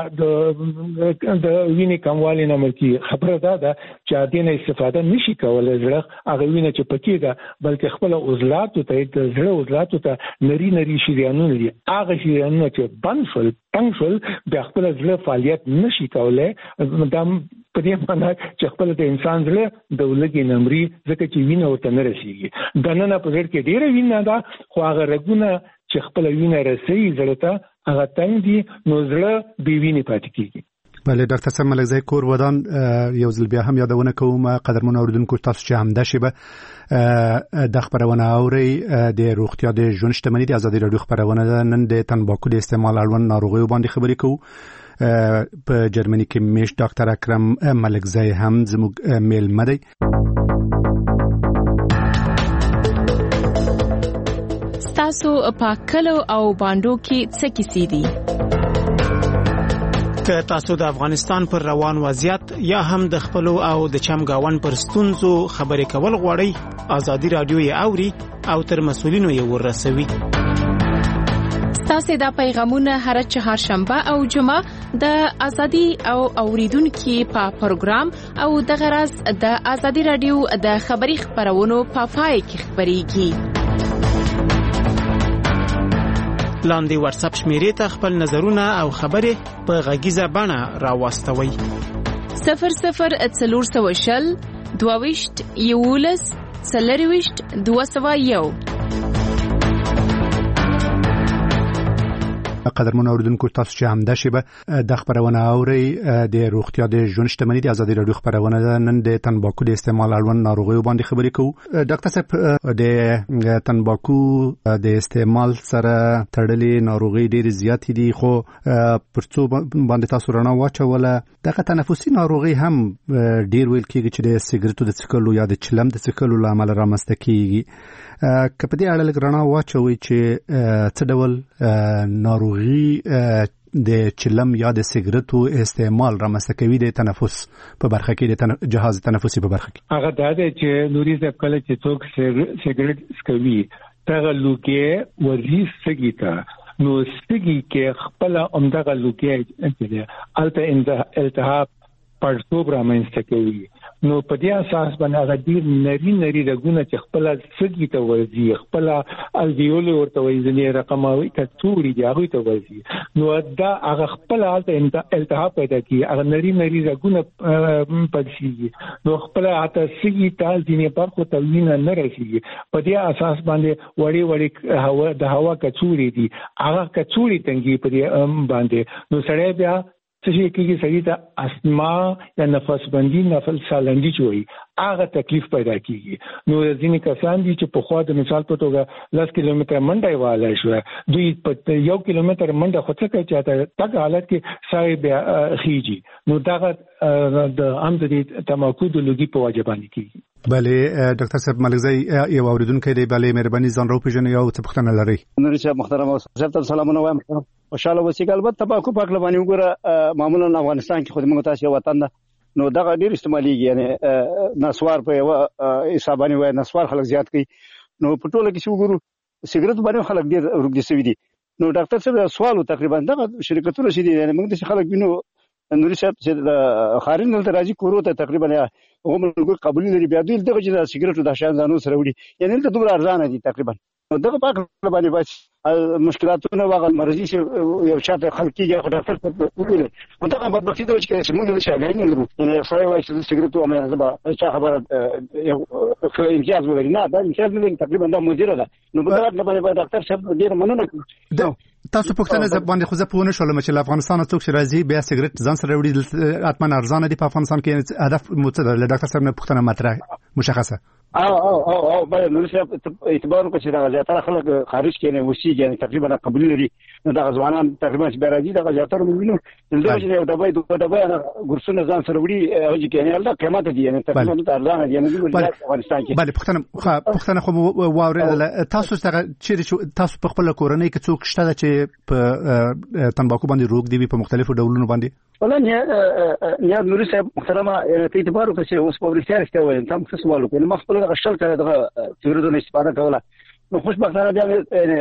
څنګه د وینې کموالی نه ملکی خبره ده چې دینه استفاده نشي کولای زړه هغه وینه چې پکې ده بلکې خپل عضلات ته د زړه عضلات ته نری شریانونه دي هغه شریانونه چې بنفل تنګفل د خپل زړه فعالیت نشي کولای مدام په دې معنی چې خپل د انسان زړه د ولګي نمرې ځکه چې وینه ورته نه رسیږي دنه په زړه کې ډیره وینه ده خو هغه رګونه چې خپل وینه رسي زړه ته هغه تنګ دي نو زړه بې وینې پاتې کیږي. بله ډاکټر صاحب ملکزی کور ودان یو ځل بیا هم یادونه کوم قدرمن اوریدونکو تاسو چې هم د شبه د خبرونه اوري د روغتیا د ژوند شتمنۍ د ازادي رادیو خبرونه نن د تنباکو د استعمال اړوند ناروغیو باندې خبرې کوو. په جرمني کې میش ډاکټر اکرم ملکزی هم زموږ میلمه دی. تاسو په کلو او باندو کې څه کیسې دي؟ که تاسو د افغانستان پر روان وضعیت یا هم د خپلو او د چمګاون پر ستونزو خبرې کول غواړئ، ازادي رادیو یې اوري او تر مسؤلینو یې ورسوي. تاسو دا پیغامونه هر چهارشنبه او جمعه د ازادي او اوریدونکو په پروګرام او د غرض د ازادي رادیو د خبري خبرونو په پای کې خبريږي. لاندې واتس اپ شمیرې ته خپل نظرونه او خبرې په غږیزه بڼه راوستوي. 0040 22 11 40 201. قدرمن اوریدونکو تاسو چې هم د شبه د خبرونه اوري د روغتیا د ژوند شتمنۍ د ازادي رادیو خبرونه نن د تنباکو د استعمال اړوند ناروغیو باندې خبرې کوو. ډاکټر صاحب د تنباکو د استعمال سره تړلې ناروغي ډېر زیات دي، خو پرڅو باندې تاسو رڼا واچوله دغه تنفسي ناروغي هم ډېر ویل کېږي چې د سیګریټو د څکلو یا د چلم د څکلو له امله رامنځته کېږي. که په دې اړه لږ رڼا واچوي چې څه ډول ناروغي د چلم یا د سیګریټو استعمال رامنځته کوي د تنفس په برخه کې د جهاز تنفسي په برخه کې؟ هغه دا دی چې نوري صاحب کله چې څوک سیګریټ سکوي دغه لوګي ورزي سګي ته نو سګي کې خپل عمدغه لوګي الته التهاب پړسوب رامنځته کوي. نو په دې اساس باندې هغه ډیر نری رګونه چې خپل سګي ته ورزي، خپل الویول ورته وایي رقموي کڅوري دی هغه ته ورزي، نو دا هغه خپل التهاب پیدا کوي، هغه نری رګونه پړسي، نو خپل اته سګي ته ځینې برخو ته وینه نه رسیږي. په دې اساس باندې وړي د هوا کڅوري دي، هغه کڅوري تنګي په دې باندې، نو سړی بیا څه کېږي، سړی ته استما یا نفس بندي نفس سالندي چوي، هغه تکلیف پیدا کیږي. نو ځینې کسان دي چې په خوا د مثال په توګه 10 کیلومتر منډه والای شو، دوی په 1 کیلومتر منډه خو څه کوي چې تاګه حالت کې سای بیا خيږي، نو دغه د عامه تماکو د لوګي په واجبانی کیږي. بله ډاکټر صاحب ملکزی یو اوریدونکو دی، بله مهرباني ځان راوپېژنئ او څه پوښتنه لرئ؟ نور صاحب محترم صاحب سلامونه وایم، خوشاله اوسئ. البته تماکو په اړه باندې وګوره معمولا افغانستان کې خو موږ تاسو یو وطن ده، نو دغه ډیر استعماليږي، یعنی نسوار په یو حسابانی وای نسوار خلک زیات کوي. نو په ټوله کې وګورو سیګریټ باندې خلک ډیر روږدي شوي دي. نو ډاکټر صاحب سوال تقریبا دغه شرکتونو شې دي، یعنی موږ د خلک وینو نوري صاحب چې خارج نه راځي کورو ته تقریبا هغه قبول لري، بیا دوی دغه چې سیګریټو د شان ځانو سره وړي، یعنی ته دومره ارزانه دي تقریبا. دغه پاک باندې بس مشکلاتونه واغ مرضی چې یو چاته خلکیږي، خو ډاکټر ته ویل نو دا به د دې چې موږ د شاګردانو نه لرو، یعنی فرای وایي چې سیګریټو امر زبا چې خبره یو امتیاز ولري، نه دا امتیاز نه تقریبا دا مدیره ده. نو په دا باندې ډاکټر صاحب ډیر مننه کوم. تاسو پوښتنه باندې خو زه پوه نه شولم چې افغانستان څوک چې راځي بیا سیګریټ ځان سره وړي اتمن ارزانه دي په افغانستان کې، هدف مو څه ده؟ ډاکټر صاحب نه پوښتنه مطرح مشخصه او باید نور صاحب اعتبار وکړي چې دا زیاتره خلک خارج کې نه وسی، یعنی تقریبا قبول لري. نو دا ځوانان تقریبا چې راځي دا زیاتره موږ دلته چې یو دبي ګورسونه ځان سره وړي او چې یعنی الله قیمت دي، یعنی تقریبا ارزانه دي، یعنی د افغانستان کې. بله پوښتنه خو واورېدل تاسو چې تاسو په خپل کورنۍ کې څوک شته چې په تنباکو باندې روغ دي په مختلفو ډولونو باندې؟ ولا نه نور صاحب محترمه په اعتبار وکړي چې اوس په ورته کې وایم تم څه سوال وکړم، ما خپل غشل کړه دغه تیورونو استفاده کوله، نو خوشبختانه بیا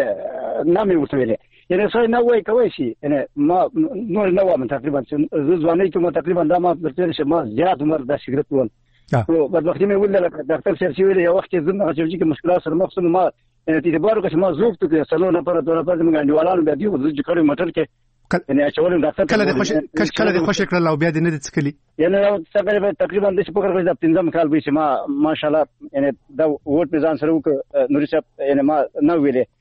نه مې وسویلې، یعنی څه نه وای کوي شي، یعنی ما نور نه وایم تقریبا ځواني ته تقریبا دا ما درته چې ما زیات عمر د سیګریټ ول نو بدبختي مې ول ډاکټر صاحب چې ویل یو وخت زما چې مشکلات سره مخ ما اعتبار وکړم ما زوفت کې سلونه پر موږ انډیوالانو بیا دی چې کړي موټر کې یعنی اچول ډاکټر کله د خوش کړل او بیا د نه د څکلي، یعنی تقریبا د شپږ ورځې د 15 کال به چې ما ماشاءالله یعنی دا وټ میزان سره وک نوري صاحب یعنی ما نه ویلې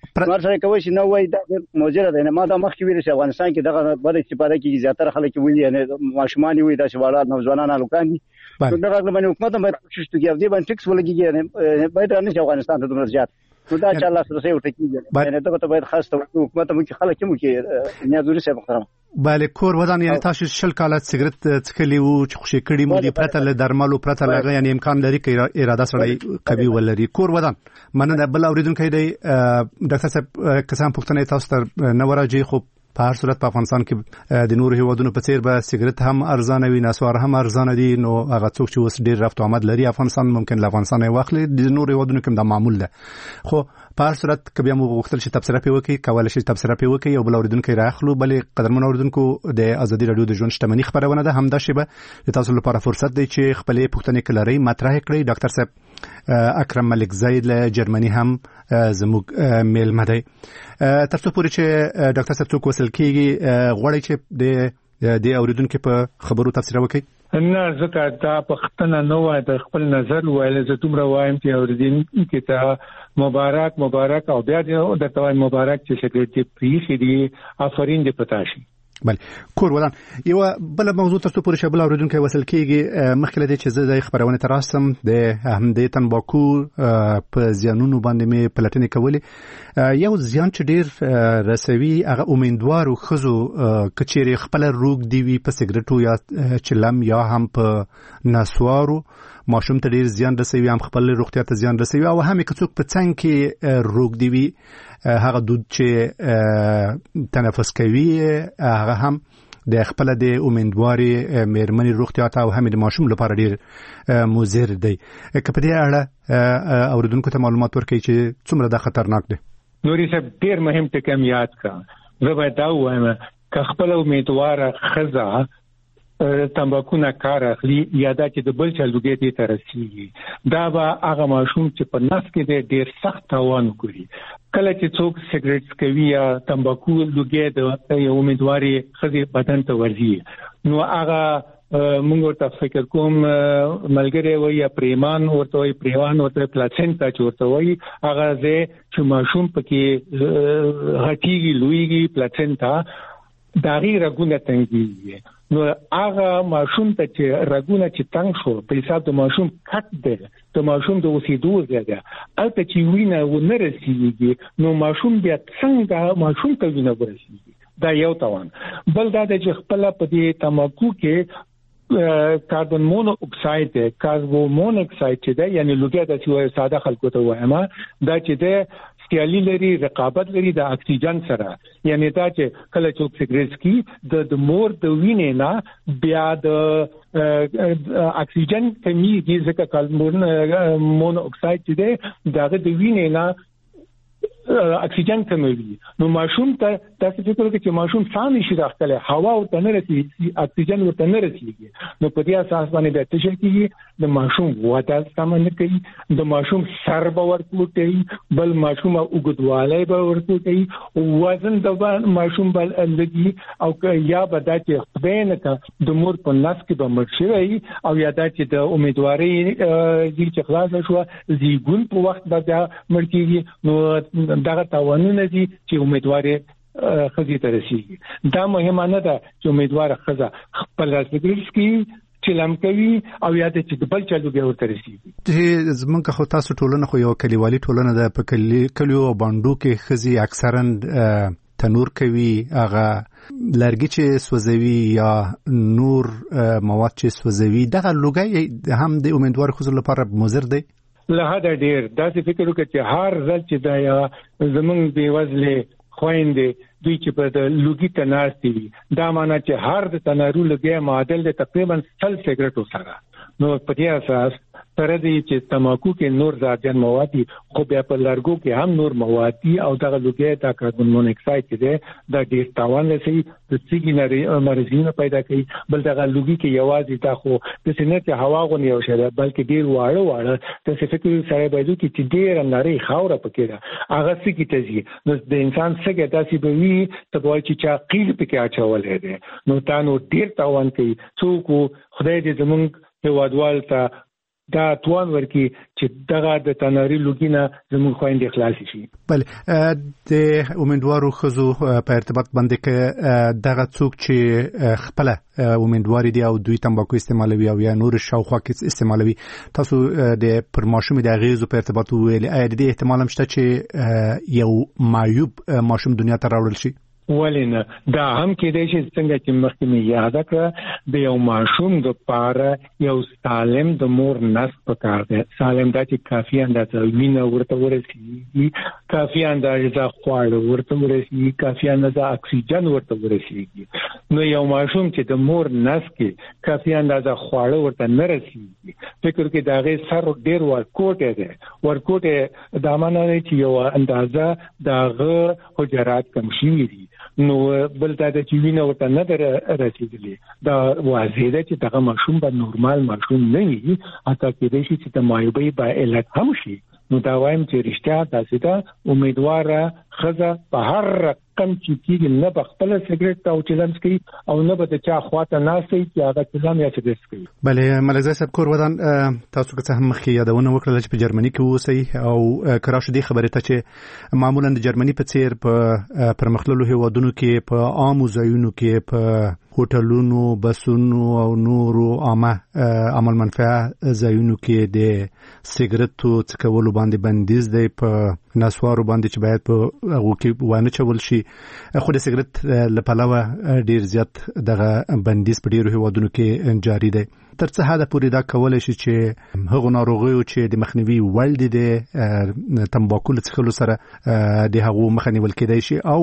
مر سره کوي چې نو وای دا موجره ده ما دا مخکې ویل چې افغانستان کې دغه بل استفاده کیږي زیاتره خلک ویلي یعنی ماشومان وي دا شوالات نوځوانان الکان دي نو دا راغله باندې حکومت هم کوشش کوي چې دې باندې ټیکس ولګي یعنی باید نه چې افغانستان ته دومره زیات نو دا چې الله سره سره وټکیږي یعنی دا ته باید خاص حکومت هم کې خلک هم کې نیازوري سره محترم بله کور ودان یعنی تاسو شل کاله سیګریټ څکلی وو چې خوشی کړي مو دي پرته له درملو پرته لغه یعنی امکان لري چې اراده سره قوي ولري کور ودان مننه بل اوریدونکو دی ډاکټر صاحب کسان پښتنه تاسو ته نو راځي خو په هر صورت په افغانستان کې د نورو هیوادونو په څیر به سیګریټ هم ارزانه وي نسوار هم ارزانه دي نو هغه څوک چې اوس ډیر رفت آمد لري افغانستان ممکن له افغانستان واخلي د نورو هیوادونو کې دا معمول ده خو په هر صورت کبه مو غوښتل چې تبصره پی وکي کولای شي تبصره پی وکي او بل اوریدونکو راخلو بلې قدرمن اوریدونکو د ازادي رادیو د ژوند شتمنۍ خبرونه ده همدا شی به تاسو لپاره فرصت دی چې خپل پښتنې کلري مطرح کړئ ډاکټر صاحب اکرم ملک زید له جرمني هم زموږ میل مده تاسو پوری چې ډاکټر صاحب څوک وصل کیږي غوړی چې د اوریدونکو په خبرو تفسیر وکړي نه زکه دا پښتنه نو وای د خپل نظر وایل زه دومره وایم چې اوریدونکو ته مبارک او بیا د توای مبارک چې سیکریټری پریخي دي افرین دي پتاشي بله کور ودان یو بل موضوع تاسو پورې شبل اوریدونکو وصل کیږي مخکله د چې زه د خبرونه تراسم د همدې تنباکو په زیانونو باندې می پلاتنې کولې یو زیان چې ډیر رسوي هغه امیدوار او خزو کچېری خپل روغ دی وی په سیګریټو یا چلم یا هم په نسوارو ماشوم ته ډیر زیان رسوي هم خپل روغتیا ته زیان رسوي او هم کڅوک په څنګه کې روغ دی وی هغه دود چې تنفس کوي هغه هم د خپل د امیدواري مېرمنې روغتیا ته او هم د ماشوم لپاره ډیر مضر دی که په دې اړه اوریدونکو ته معلومات ورکړي چې څومره دا خطرناک دی نوري صاحب ډیر مهم ټکی یاد کړه زه به دا وایم که خپل امیدوار خزه تمباکو نه کار اخلي یا دا چې د بل چا لوګي ته رسیږي دا به هغه ماشوم چې په نس کې ډېر سخت تاوان کوي کله چې څوک سیګریټ کوي یا تمباکو لوګي د امیدواري خزي بدن ته ورځي نو هغه موږ ورته فکر کوم ملګری وي یا پریمان ورته پلاسنټا چورته وي هغه چې ماشوم پکې غټيږي لویږي پلاسنټا داغي رګونه تنګي نو هغه ماشوم ته چې رګونه چې تنګ شو په حساب د ماشوم کټ دی د ماشوم د اوسېدو ځای دی البته چې وینه ونه رسیږي نو ماشوم بیا څنګه ماشوم ته وینه ورسیږي دا یو تاوان بل دا چې خپل په دې تماکو کې کاربن مونو اکساید دی کاربن مونو اکساید چې دی یعنی لوګي د څه ساده خلکو ته وایم دا چې دی سیالي لري رقابت لري د اکسیجن سره یعنی دا چې کله څوک سیګریټ کی د مور د وینې نه بیا د اکسیجن کمی دي ځکه کاربن مونو اکساید چې دی داغه د وینې نه اکسیجن کموي نو ماشوم ته تاسو فکر وکړئ چې ماشوم سامي شي راځي هوا او تنه رسیږي اکسیجن ورته نه رسیږي نو په دې اساس باندې د تشل کېږي د ماشوم وته سامان کوي د ماشوم سر باور کوي بل ماشوم وګدواله باور کوي او وزن د ماشوم بل لګي او یا بداته بینه د مور په لاس کې به مرشي او یا چې د امیدواري چې خلاص شو زیګون په وخت به مرکیږي نو دغه تاوانونه دي چې امیدواري خزي ته رسیږي دا مهمه نه ده چې امیدوار خزه خپل سیګریټ کی چلم کوي او یا چې د بل چا لوګي ورته رسیږي زمونږ خو تاسو ټولنه خو یو کلیوالي ټولنه ده په کلیو باندې کې خزي اکثرا تنور کوي هغه لرګي چې سوځوي یا نور مواد چې سوځوي دغه لوګي هم د امیدوار خزو لپاره مضر دی له هدا ډیر داسې فکر وکړي چې هر ځل چې دا یا زمونږ دی وزله خويندې دوی چې په د لوګي تناستي دا معنی چې هر د تنارو لګي معادل د تقریبا 100 سیګریټو سره نو په دې اساس تر دې چې تماکو کې نور زهرجن مواد دي خو بیا په لارګو کې هم نور مواد دي او دغه لوګي د کاربن مونوکساید چې ده د ډیر تاوان لري د سیګنري مرزونه پیدا کوي بل دغه لوګي کې یوازې دا خو د سینې ته هوا غونې او شاله بلکې ډیر واړه د فکر سره باید چې ډیر نری خاوره پکې ده هغه سګي تزي نو د انسان څنګه داسې به وي ته وایي چې چا قیل پکې اچولې ده نو تاسو ډیر تاوان کوي څوک خدای دې زمونږ هیوادوال ته دا توان ورکی چې دغه د تناري لوګینا زموږ خويندې خلاص شي. بله د امیدوارو خزو په ارتباط باندې کې دغه څوک چې خپل امیدواري دي او دوی تمباکو استعمالوي او یا نور شاوخوا کې استعمالوي، تاسو د پرماشوم د غیزو په ارتباط ویل اې د احتمال هم شته چې یو معیوب ماشوم دنیا ته راوړل شي؟ ولینه دا هم کېدای شي څنګه چې مخکې مې یاد کړ د یو ماشوم د پاره یو سالم د مور نس پکار دی. سالم دا چې کافي اندازه وینه ورته ورسیږي، کافي اندازه خواړه ورته ورسیږي، کافي اندازه اکسیجن ورته ورسیږي. نو یو ماشوم چې د مور نس کې کافي اندازه خواړه ورته نه رسیږي، فکر کې دا غي سر ډیر ورکوټه دی. ورکوټه دا معنی چې یو اندازه داغه حجرات کم شي دي. نو بل دا چې وینه ورته نه رسیدلی، دا واضح ده چې دغه ماشوم به نورمال ماشوم نه وي، حتی کېدای شي چې د معیوبۍ با علت هم شي. نو دا وایم چې رښتیا داسې ده امیدواره خزه په هر رقم چې کېږي نه به خپل سیګریټ او چلم کوي او نه به د چا خواته ناستي چې هغه چلم یا سیګریټ کوي. بله ملک صاحب کور ودان تاسو که څه هم مخکې یادونه وکړه چې په جرمني کې اوسئ او کرا شو دې خبرې ته چې معمولا د جرمني په څیر په پرمختللو هیوادونو کې په عامو ځایونو کې په هوټلونو، بسونو او نورو عامه عمل منفعه ځایونو کې د سیګریټو څکولو باندې بندیز دی، په نسوارو باندې چې باید په هغو کې وانه چول شي. خو د سیګریټ له پلوه ډیر زیات دغه بندیز په ډیرو هیوادونو کې جاري دی. تر څه حده پورې دا کولی شي چې هغو ناروغیو چې د مخنیوي وړ دي د تمباکو له څښلو سره د هغو مخه نیول کېدای شي، او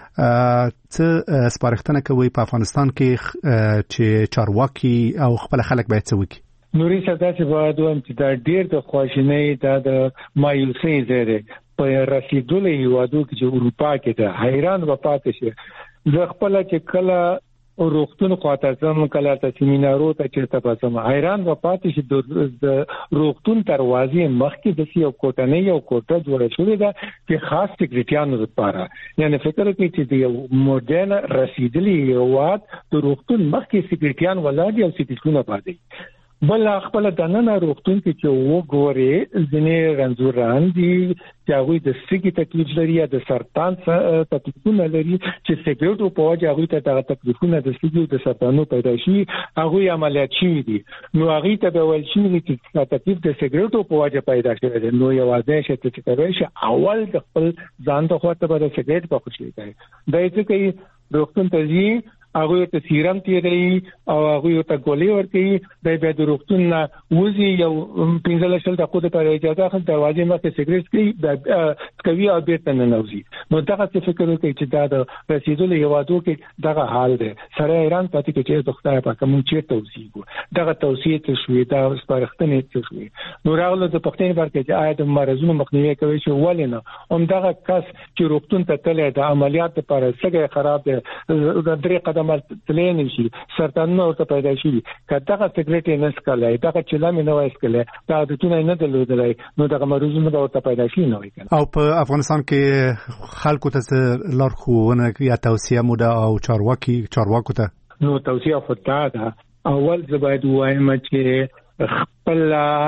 څه سپارښتنه کوي په افغانستان کې چې چارواکي او خپل خلک باید څه وکړي؟ نوري صدا چې باید وایم چې دا ډیر د خواشینۍ دا د مایوسۍ ځای دی. په رسیدلو هیوادو کې چې اروپا کې ده حیران به پاتې شي. زه خپله چې کله روغتون خواته ځم، کله ته سیمینارو ته چېرته به ځم، حیران به پاتې شي د روغتون دروازې مخکې داسې یو کوټنۍ یو کوټه جوړه شوې ده چې خاص سیګریټیانو لپاره. یعنې فکر وکړئ چې د یو موډرن رسیدلي هیواد د روغتون مخکې سیګریټیان ولاړ دي او سیګریټونه بادوي. بل خپل دننه روغتون کې چې وګوري ځینې رنځوران دي چې هغوی د سږي تکلیف لري یا د سرطان تکلیفونه لري، چې سیګریټو په وجه هغوی ته دغه تکلیفونه د سږي او د سرطانو پیدا شي، هغوی عملیات شوي دي. نو هغوی ته به ویل شوي چې تکلیف د سیګریټو په وجه پیدا شوی دی. نو یوازې شی چې کولی شي اول د خپل ځان ته خواته به د سیګریټ په خوشي کوي. دا یې څه کوي، روغتون ته ځي، هغوی ته سیرم تیروي او هغوی ته ګولۍ ورکوي، دی بیا د روغتون نه وځي، یو 15 دقیقو دپاره اجازه اخلي، دروازې مخکې سیګریټ کوي او بیرته ننوځي. نو دغسې فکر وکړئ چې دا د رسېدلو هیوادو کې دغه حال دی. سړی حیران پاتې کړي چې د خدای پاکه موږ چېرته اوسېږو. دغه توصیې څه شوې، دا سپارښتنې څه شوې. نو راغلو د پوښتنې باره کې چې آیا د مرضونو مخنیوی کوي شي؟ ولې نه؟ همدغه کس چې روغتون ته تللی د عملیات لپاره سږی خراب دی، 3 قدم تللی نه شي، سرطانونه ورته پیدا شي، که دغه سیګریټ یې نه څکلی، دغه چلم یې نه وای څکلی، دا عادتونه یې نه درلودلی، نو دغه مرضونه به ورته پیدا شي نه وای کنه. او په افغانستان کې خلکو ته څه لارښوونه یا توصیه مو ده او چارواکو ته؟ نو توصیه خو دا ده، اول زه باید ووایم چې خپل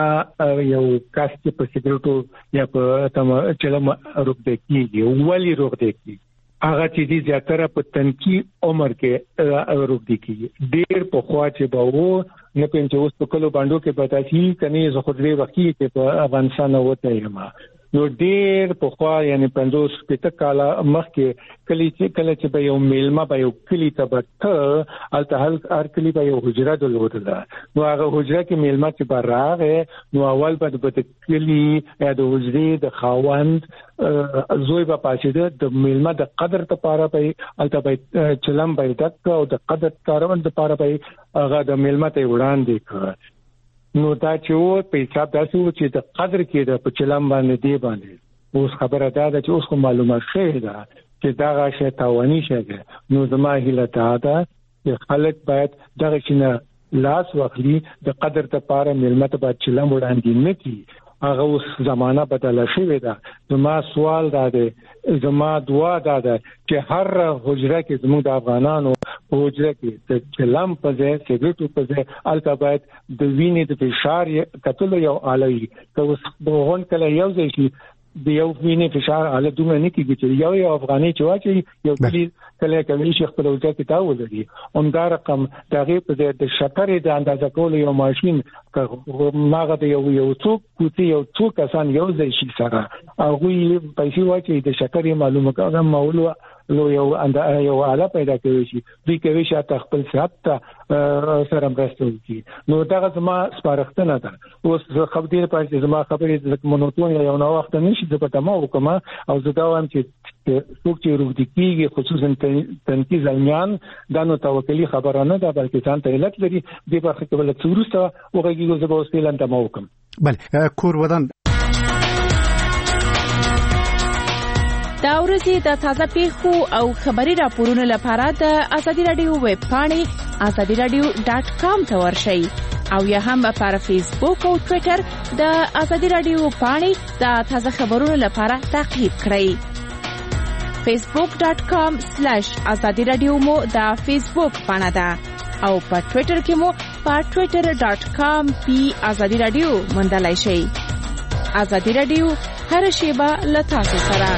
یو کس چې په سیګریټو یا په چلم روغدی کېږي، ولې روغدی کېږي؟ هغه چې دي زیاتره په تنکي عمر کې روغدي کېږي. ډېر پخوا چې به و نه پوهېږم چې اوس په کلو بانډو کې به داسې کنې زه خو ډېر وختي چې په افغانستان نه وتی یم، نو ډېر پخوا یعنې 50-60 کاله مخکې کله چې به یو میلمه به یو کلي ته به ته هلته هر کلي به یو حجره درلودله. نو هغه حجره کې میلمه چې به راغی، نو اول به د کلي یا د حجرې د خاوند زوی به پاسېده، د میلمه د قدر لپاره به هلته به چلم به یې ډک او د قدر کارون لپاره به هغه د میلمه ته یې وړاندې کړ. نو دا چې و په حساب داسې و چې د قدر کې د په چلم باندې دی باندې. اوس خبره دا ده چې اوس خو معلومه شوې ده چې دغه شی تاواني شی دی. نو زما هیله دا ده چې خلک باید دغه شي نه لاس واخلي، د قدر لپاره میلمه ته باید چلم وړاندې نه کړي. هغه اوس زمانه بدله شوې ده. زما سوال دا دی، زما دعا دا ده چې هر حجره کې زموږ د افغانانو حجره کې د چلم په ځای سیګریټو په ځای الکابایت د وینې د فشار کتل یو آلوي که اوس بهون کله یو ځای شي د یو وینې فشار آله دومره نه کېږي چې یو افغاني چې واچي یو کله کوي چې خپل وځه کې تا ولري همدا رقم دغه په د شکرې د اندازه کولو یو ماشين ماغه د یو څوک کوتي یو څوک کسان یو ځای شي سره هغه پیسې واچي د شکرې معلومه کوم مولو لو یو آله پیدا کوي شي دوی کوي چې خپل صحت ته سره مرسته کوي نو دا زما سپارښتنه ده اوس خبرې پاتې زما خبرې د مونوتون یو نو وخت نشي د پټه ما وکما او زه دا وایم چې څوک چې روغ دي کیږي خصوصا تنکي زلمیان دا نو توکلی خبره نه ده بلکې ځان ته علت لري د برخه کې بل څورسته وګړي زه به اوس اعلان ته وکم بله کور ودان دا ورځې د تازه پیښو او خبري راپورونو لپاره د ازادي رادیو ویب پاڼې azadiradio.com ته ورشئ او یا هم په فیسبوک او ټوئیټر د ازادي رادیو پاڼې د تازه خبرونو لپاره تعقیب کړئ facebook.com/azadiradio مو د فیسبوک پاڼه ده او په ټوئیټر کې مو په twitter.com/azadiradio موندلای شئ. ازادي رادیو هر شیبه له تاسو سره.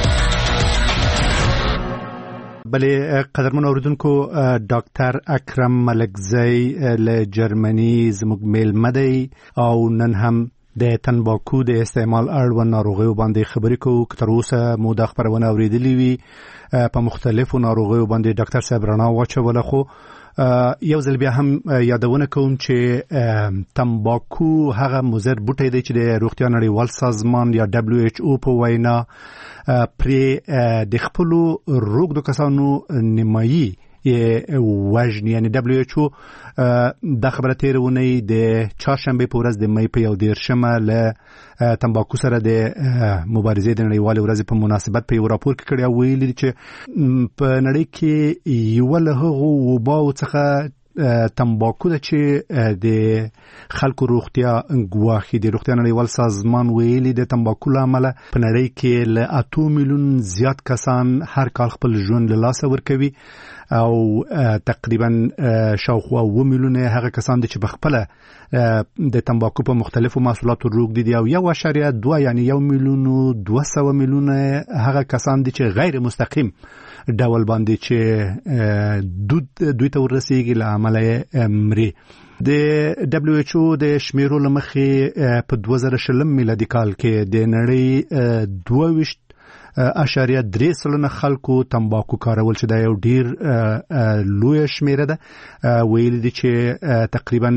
بله قدرمن اوریدونکو ډاکټر اکرم ملکزی له جرمني زموږ میلمه دی او نن هم د تنباکو د استعمال اړوند ناروغیو باندې خبرې کوو که تر اوسه مو دا خبرونه اورېدلې وي په مختلفو ناروغیو باندې ډاکټر صاحب رڼا واچوله خو یو ځل بیا هم یادونه کوم چې تنباکو هغه مضر بوټی دی چې د روغتیا نړیوال سازمان یا WHO په وینا پرې د خپلو روږدو کسانو نیمایي وژني یعنی WHO دا خبره تیرونی د چهارشنبه په ورځ د مې په 11مه له تنباکو سره د مبارزې د نړیوالې ورځې په مناسبت په یو راپور کې کړی ویلي چې په نړۍ کې یو له هغو وباو څخه تنباکو د چې د خلکو روغتیا ګواخي د روغتیا نړیوال سازمان ویلي د تنباکو له امله په نړۍ کې له 8 میلیون زیات کسان هر کال خپل ژوند له لاسه ورکوي او تقریبا شاوخوا 2 میلیون هغه کسان چې په خپل د تنباکو په مختلفو محصولاتو روږدي دي او 1.2 یعنی 1 میلیون 200 میلیون هغه کسان دي چې غیر مستقیم ډول باندې چې دوی ته ورسیږي له امله مري. د WHO د شمیرو لمخې په 2020 میلادي کال کې د نړۍ 22.3 خلکو تنباکو کارول چې دا یو ډیر لوی شمیره ده ویل دي چې تقریبا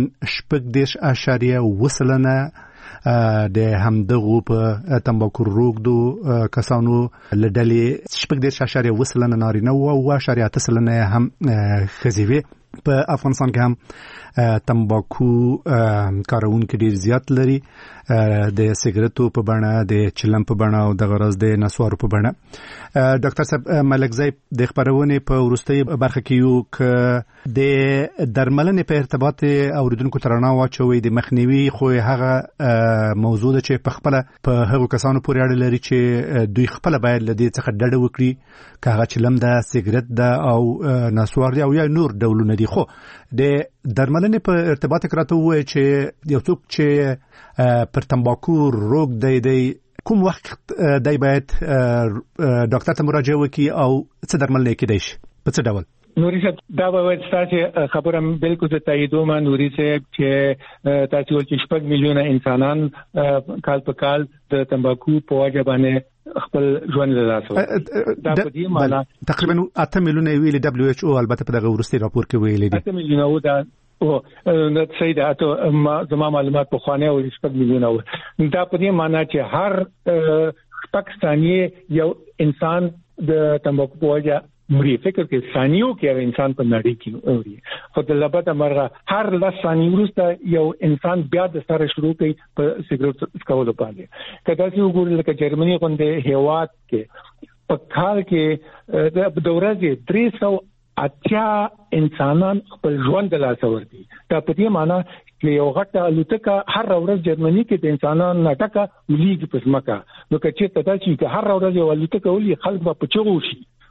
8.8 د همدغه په تنباکو روږدو کسانو لډلې 8.8 نارینه او 8.8 هم ښځې په افغانستان کې هم تنباکو کارونکي ډیر زیات لري د سیګریټو په بڼه د چلم په بڼه او د غرض د نسوارو په بڼه. ډاکټر صاحب ملکزی د خبرونه په وروستۍ برخه کې یو ک د درملنې په ارتباط اوریدونکو ترانه واچوي د مخنیوي خو هغه موضوع ده چې په خپل په هغو کسانو پورې اړه لري چې دوی خپل باید لدې څخه ډډه وکړي کاغه چلم ده سیګریټ ده او نسوار دی او یا نور ډولونه دي. خو د درملنې په ارتباط کراته وای چې یو څوک چې پر تنباکو روږ دی کوم وخت دای باید ډاکټر ته مراجعه وکړي او څه درملنه کیدای شي په څه ډول؟ نوري صاحب دا وایي چې خبره بالکل د تاییدوم نوري صاحب چې تاسو ولې 6 میلیونه انسانان کال په کال د تنباکو په وجه باندې خپل ژوند له لاسه دا په دې معنی تقریبا 8 میلیونه ویلي WHO البته په دغه ورستي راپور کې ویلي دي 8 میلیونه او دا نو صحیح ده ته زما معلومات په خوانه او 6 میلیونه دا په دې معنی چې هر پاکستانی یو انسان د تنباکو په وجه مری فکر کې ثانیو کې انسان په نړۍ کې اوري خو د لبد مرغه هر لس ثانیې وروسته یو انسان بیا د سره شروع کوي په سیګریټ څکولو باندې کله چې وګورئ لکه جرمني غونډه هیواد کې په کال کې د ورځې 380 انسانان خپل ژوند د لاسه ورکړي دا په دې معنی چې یو غټه الوتکه هر ورځ جرمني کې د انسانانو نټکه ولېږي په ځمکه نو که چې تاسو چې هر ورځ یو الوتکه ولې خلک په چغو شي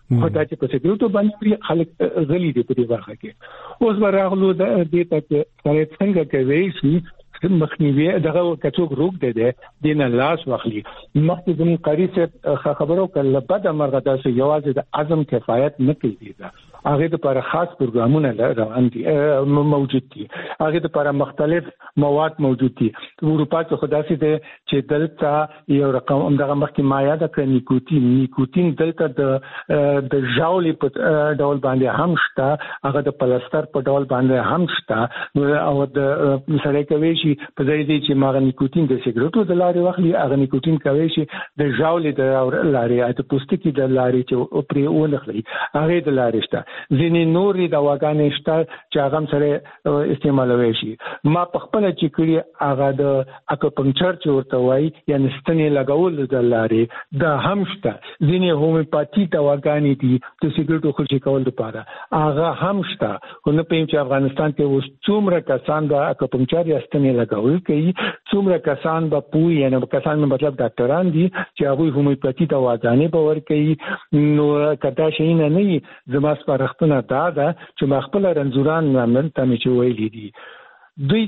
خدای چې په سګریټو باندې خلک غلي دي په دې برخه کې اوس ورغلو د دې ته څنګه کوي چې مخنیوي دغه کڅوګ روغ دی دینه لاس واخلي مخکې زموږ قاری څخه خبرو کړل بعد مرغه داسې یوازې د عزم کفایت نه کوي هغه د لپاره خاص پروګرامونه روان دي موجود دي هغه د لپاره مختلف مواد موجود دي اروپا کې خداسي دي چې دلته یو رقم دغه مخکې مایا د نیکوتین دلته د ژاولې په ډول باندې هم شته هغه د پلاستر په ډول باندې هم شته او د سره کوي شي په ځای دی چې ماغه نیکوتین د سیګریټو د لارې واخلي هغه نیکوتین کوي شي د ژاولې د لارې د پوستکي د لارې چې پرې ونخلي هغه د لارې شته ځینې نورې دواګانې شته چې هغه سره استعمالوي شي ما په خپل چې کړی هغه د اکوپنکچر چې ورته وایي یعنی ستنې لګول د لارې د هم شته ځینې هومیوپاثي دواګانې دي د سیګریټو خوشي کول لپاره هغه هم شته خو نه پېم چې افغانستان کې اوس څومره کسان د اکوپنکچر یا ستنې لګول کوي څومره کسان به پوي یعنی کسان مطلب ډاکټران دي چې هغه هومیوپاثي دواګانې به ورکوي نو کدا شي نه زما سپارښتنه دا ده چې ما خپل رنځوران نن ته مې چې ویلي دي دوی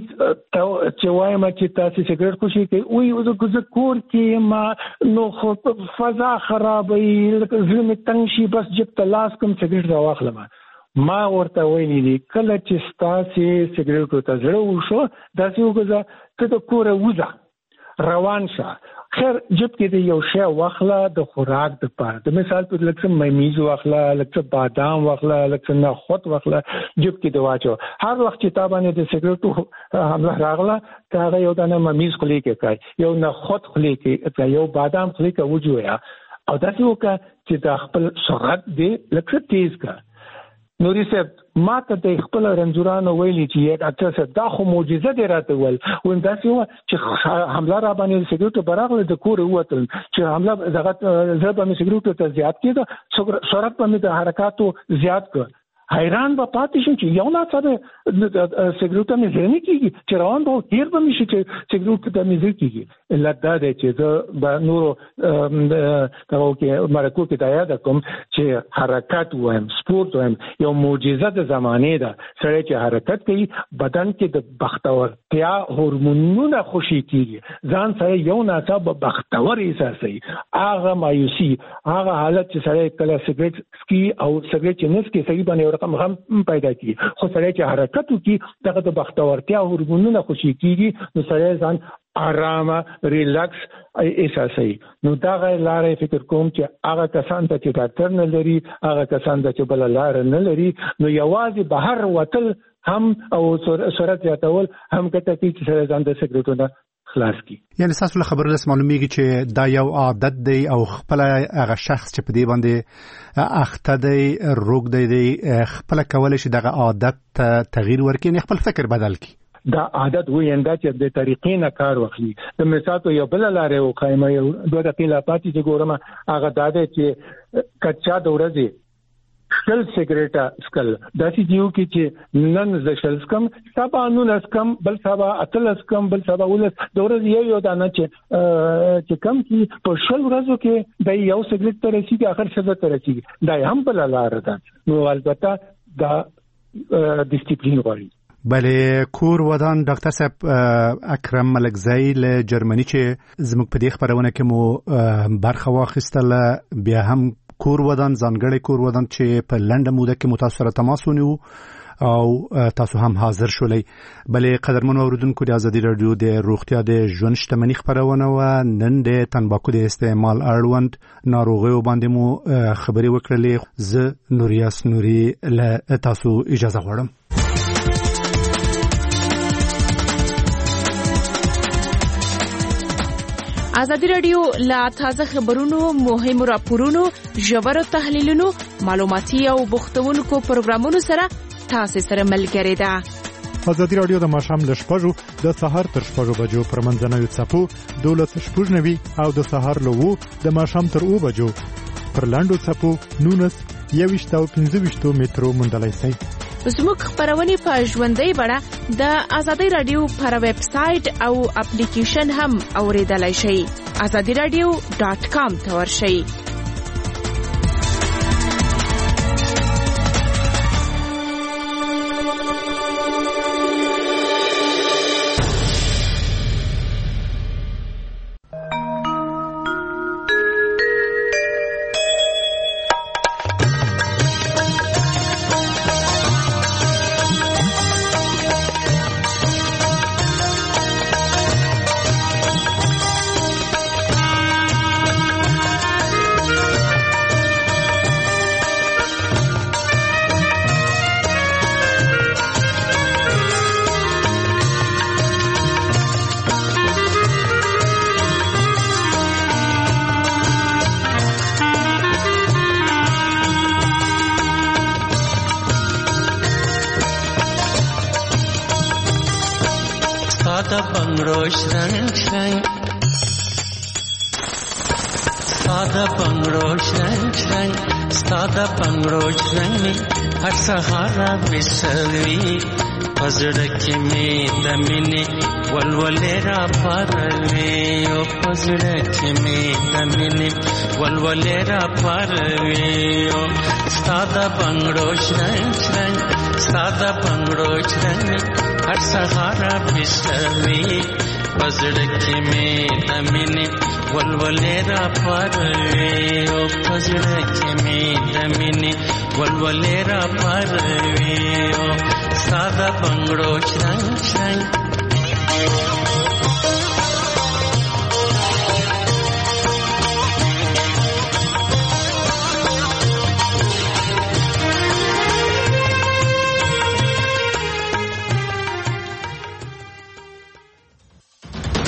چې وایم چې تاسو سیګریټ خوشي کوي او زه کور کې ما نو خو فضا خرابوي لکه زړه تنګ شي بس جب تلاش کوم سیګریټ راواخلم ما ورته ویلي دي کله چې تاسو سیګریټ ته زړه وشو داسې وګزه ته د کور وځه روان شه خیر جب کې د یو شی واخله د خوراک د پاره د مثال په لکه میمیز واخله لکه بادام واخله لکه نخود واخله جب کې د واچو هر وخت چې تابانه د سیګریټو حمله راغله هغه یو دانه میمیز خلی کې کوي یو نخود خلی کې یو بادام خلی کې وجویا او داسې وکړه چې د خپل سرعت دې لکه تیز کا نوري صاحب ما ته د خپل رنځورانو ویلي چې ډاکټر دا خو معجزه دی راته ول ونداسي و چې حمله را باندې سیګریټو براغله د کور ووتل چې حمله دغه زړه باندې سیګریټو ته زیات کېده سرعت باندې د حرکاتو زیات کړ حیران به پاتې شو چې یو نه سره سیګریټو مې ځنی کیږي چې روان به تیر به مشي چې سیګریټو ته مې ځي کیږي الا دا دی چې زه نورو دغه کې مرکو کې دا یاد کوم چې حرکت وایم سپورت وایم یو معجزه د زمانه ده سره چې حرکت کوي بدن کې د بختورتیا هورمونونه خوشي کیږي ځان سره یو ناڅاپه بختور احساسي هغه مایوسي هغه حالت چې سره کله سیګریټ سکي او سیګریټ نس کې صحیح باندې رقم هم پیدا کی خو سره چې حرکت وکي دغه د بختورتیا هورمونونه خوشي کیږي نو سره ځان آرامه ریلکس احساسي نو دا غیر لارې فکر کوم چې هغه کسان ته چې ډاکټر نه لري هغه کسان ته چې بل لار نه لري نو یوازې بهر وتل هم او سرعت زیاتول هم کته کی چې سره ځان د سیګریټو خلاص کی یعنی تاسو له خبرو لس معلومیږي چې دا یو عادت دی او خپل هغه شخص چې په دې باندې اخته دی روغ دی خپل کولای شي دغه عادت تغییر ورکړي خپل فکر بدل کړي دا عادت ویندا چې د طریقې نه کار واخلي د مثال یو بل لارې او قائمه یو دوه دقیقې پاتې چې ګورم هغه دا دی چې کچا د ورځې شل سیګریټه سکل داسې دیو کې چې نن ز شل سکم سبا نو لسکم بل سبا اتل سکم بل سبا ولس د ورځې یو دانه چې کم کې په شل ورځو کې د یو سیګریټ ته رسیدي اخر څه ته رسیدي دا هم بل لار ده نو البته دا ډیسپلین غواړي بله کور ودان ډاکټر صاحب اکرم ملکزئی له جرمني چې زموږ په دې خبرونه کې مو برخه واخیستل بیا هم کور ودان ځانګړی کور ودان چې په لنډه موده کې متاثر تماس ونیو او تاسو هم حاضر شولې بلې قدرمن اوریدونکو د ازادي رادیو د روغتیا د ژوند شتمنۍ خبرونه و نن د تنباکو د استعمال اړوند ناروغیو باندې مو خبرې وکړلې زه نوریاس نوري له تاسو اجازه غواړم ازادي رادیو لا تازه خبرونو مهمو راپورونو ژور تحلیلونو معلوماتي او بوختونکو پروګرامونو سره تاسو سره ملګری ده ازادي رادیو د ماښام له 6 د سهار تر 6 بجو پر منځنوي څپو 12:90 او د سهار له 2 د ماښام تر 2 بجو پر لاندو څپو 19 او 15 مترو مندلای سي زموږ خبرونه په ژوندۍ بڼه د ازادي رادیو پر ویب سټ او اپلیکیشن هم اوریدلای شئ azadiradio.com ته ورشئ بنگړو شرنګ شرنګ ساده بنگړو شرنګ شرنګ ساده بنگړو شرنګ هر سهار وسوي پزړه کې مې د مینې ولولې را پروي او پزړه کې مې د مینې ولولې را پروي او ساده بنگړو شرنګ شرنګ ساده بنگړو شرنګ هر سهار وسوي پزړه کې مې د مینې ولولې را پروي او پزړه کې مې د مینې ولولې را پروي او ساده بنگړو شرنګ شرنګ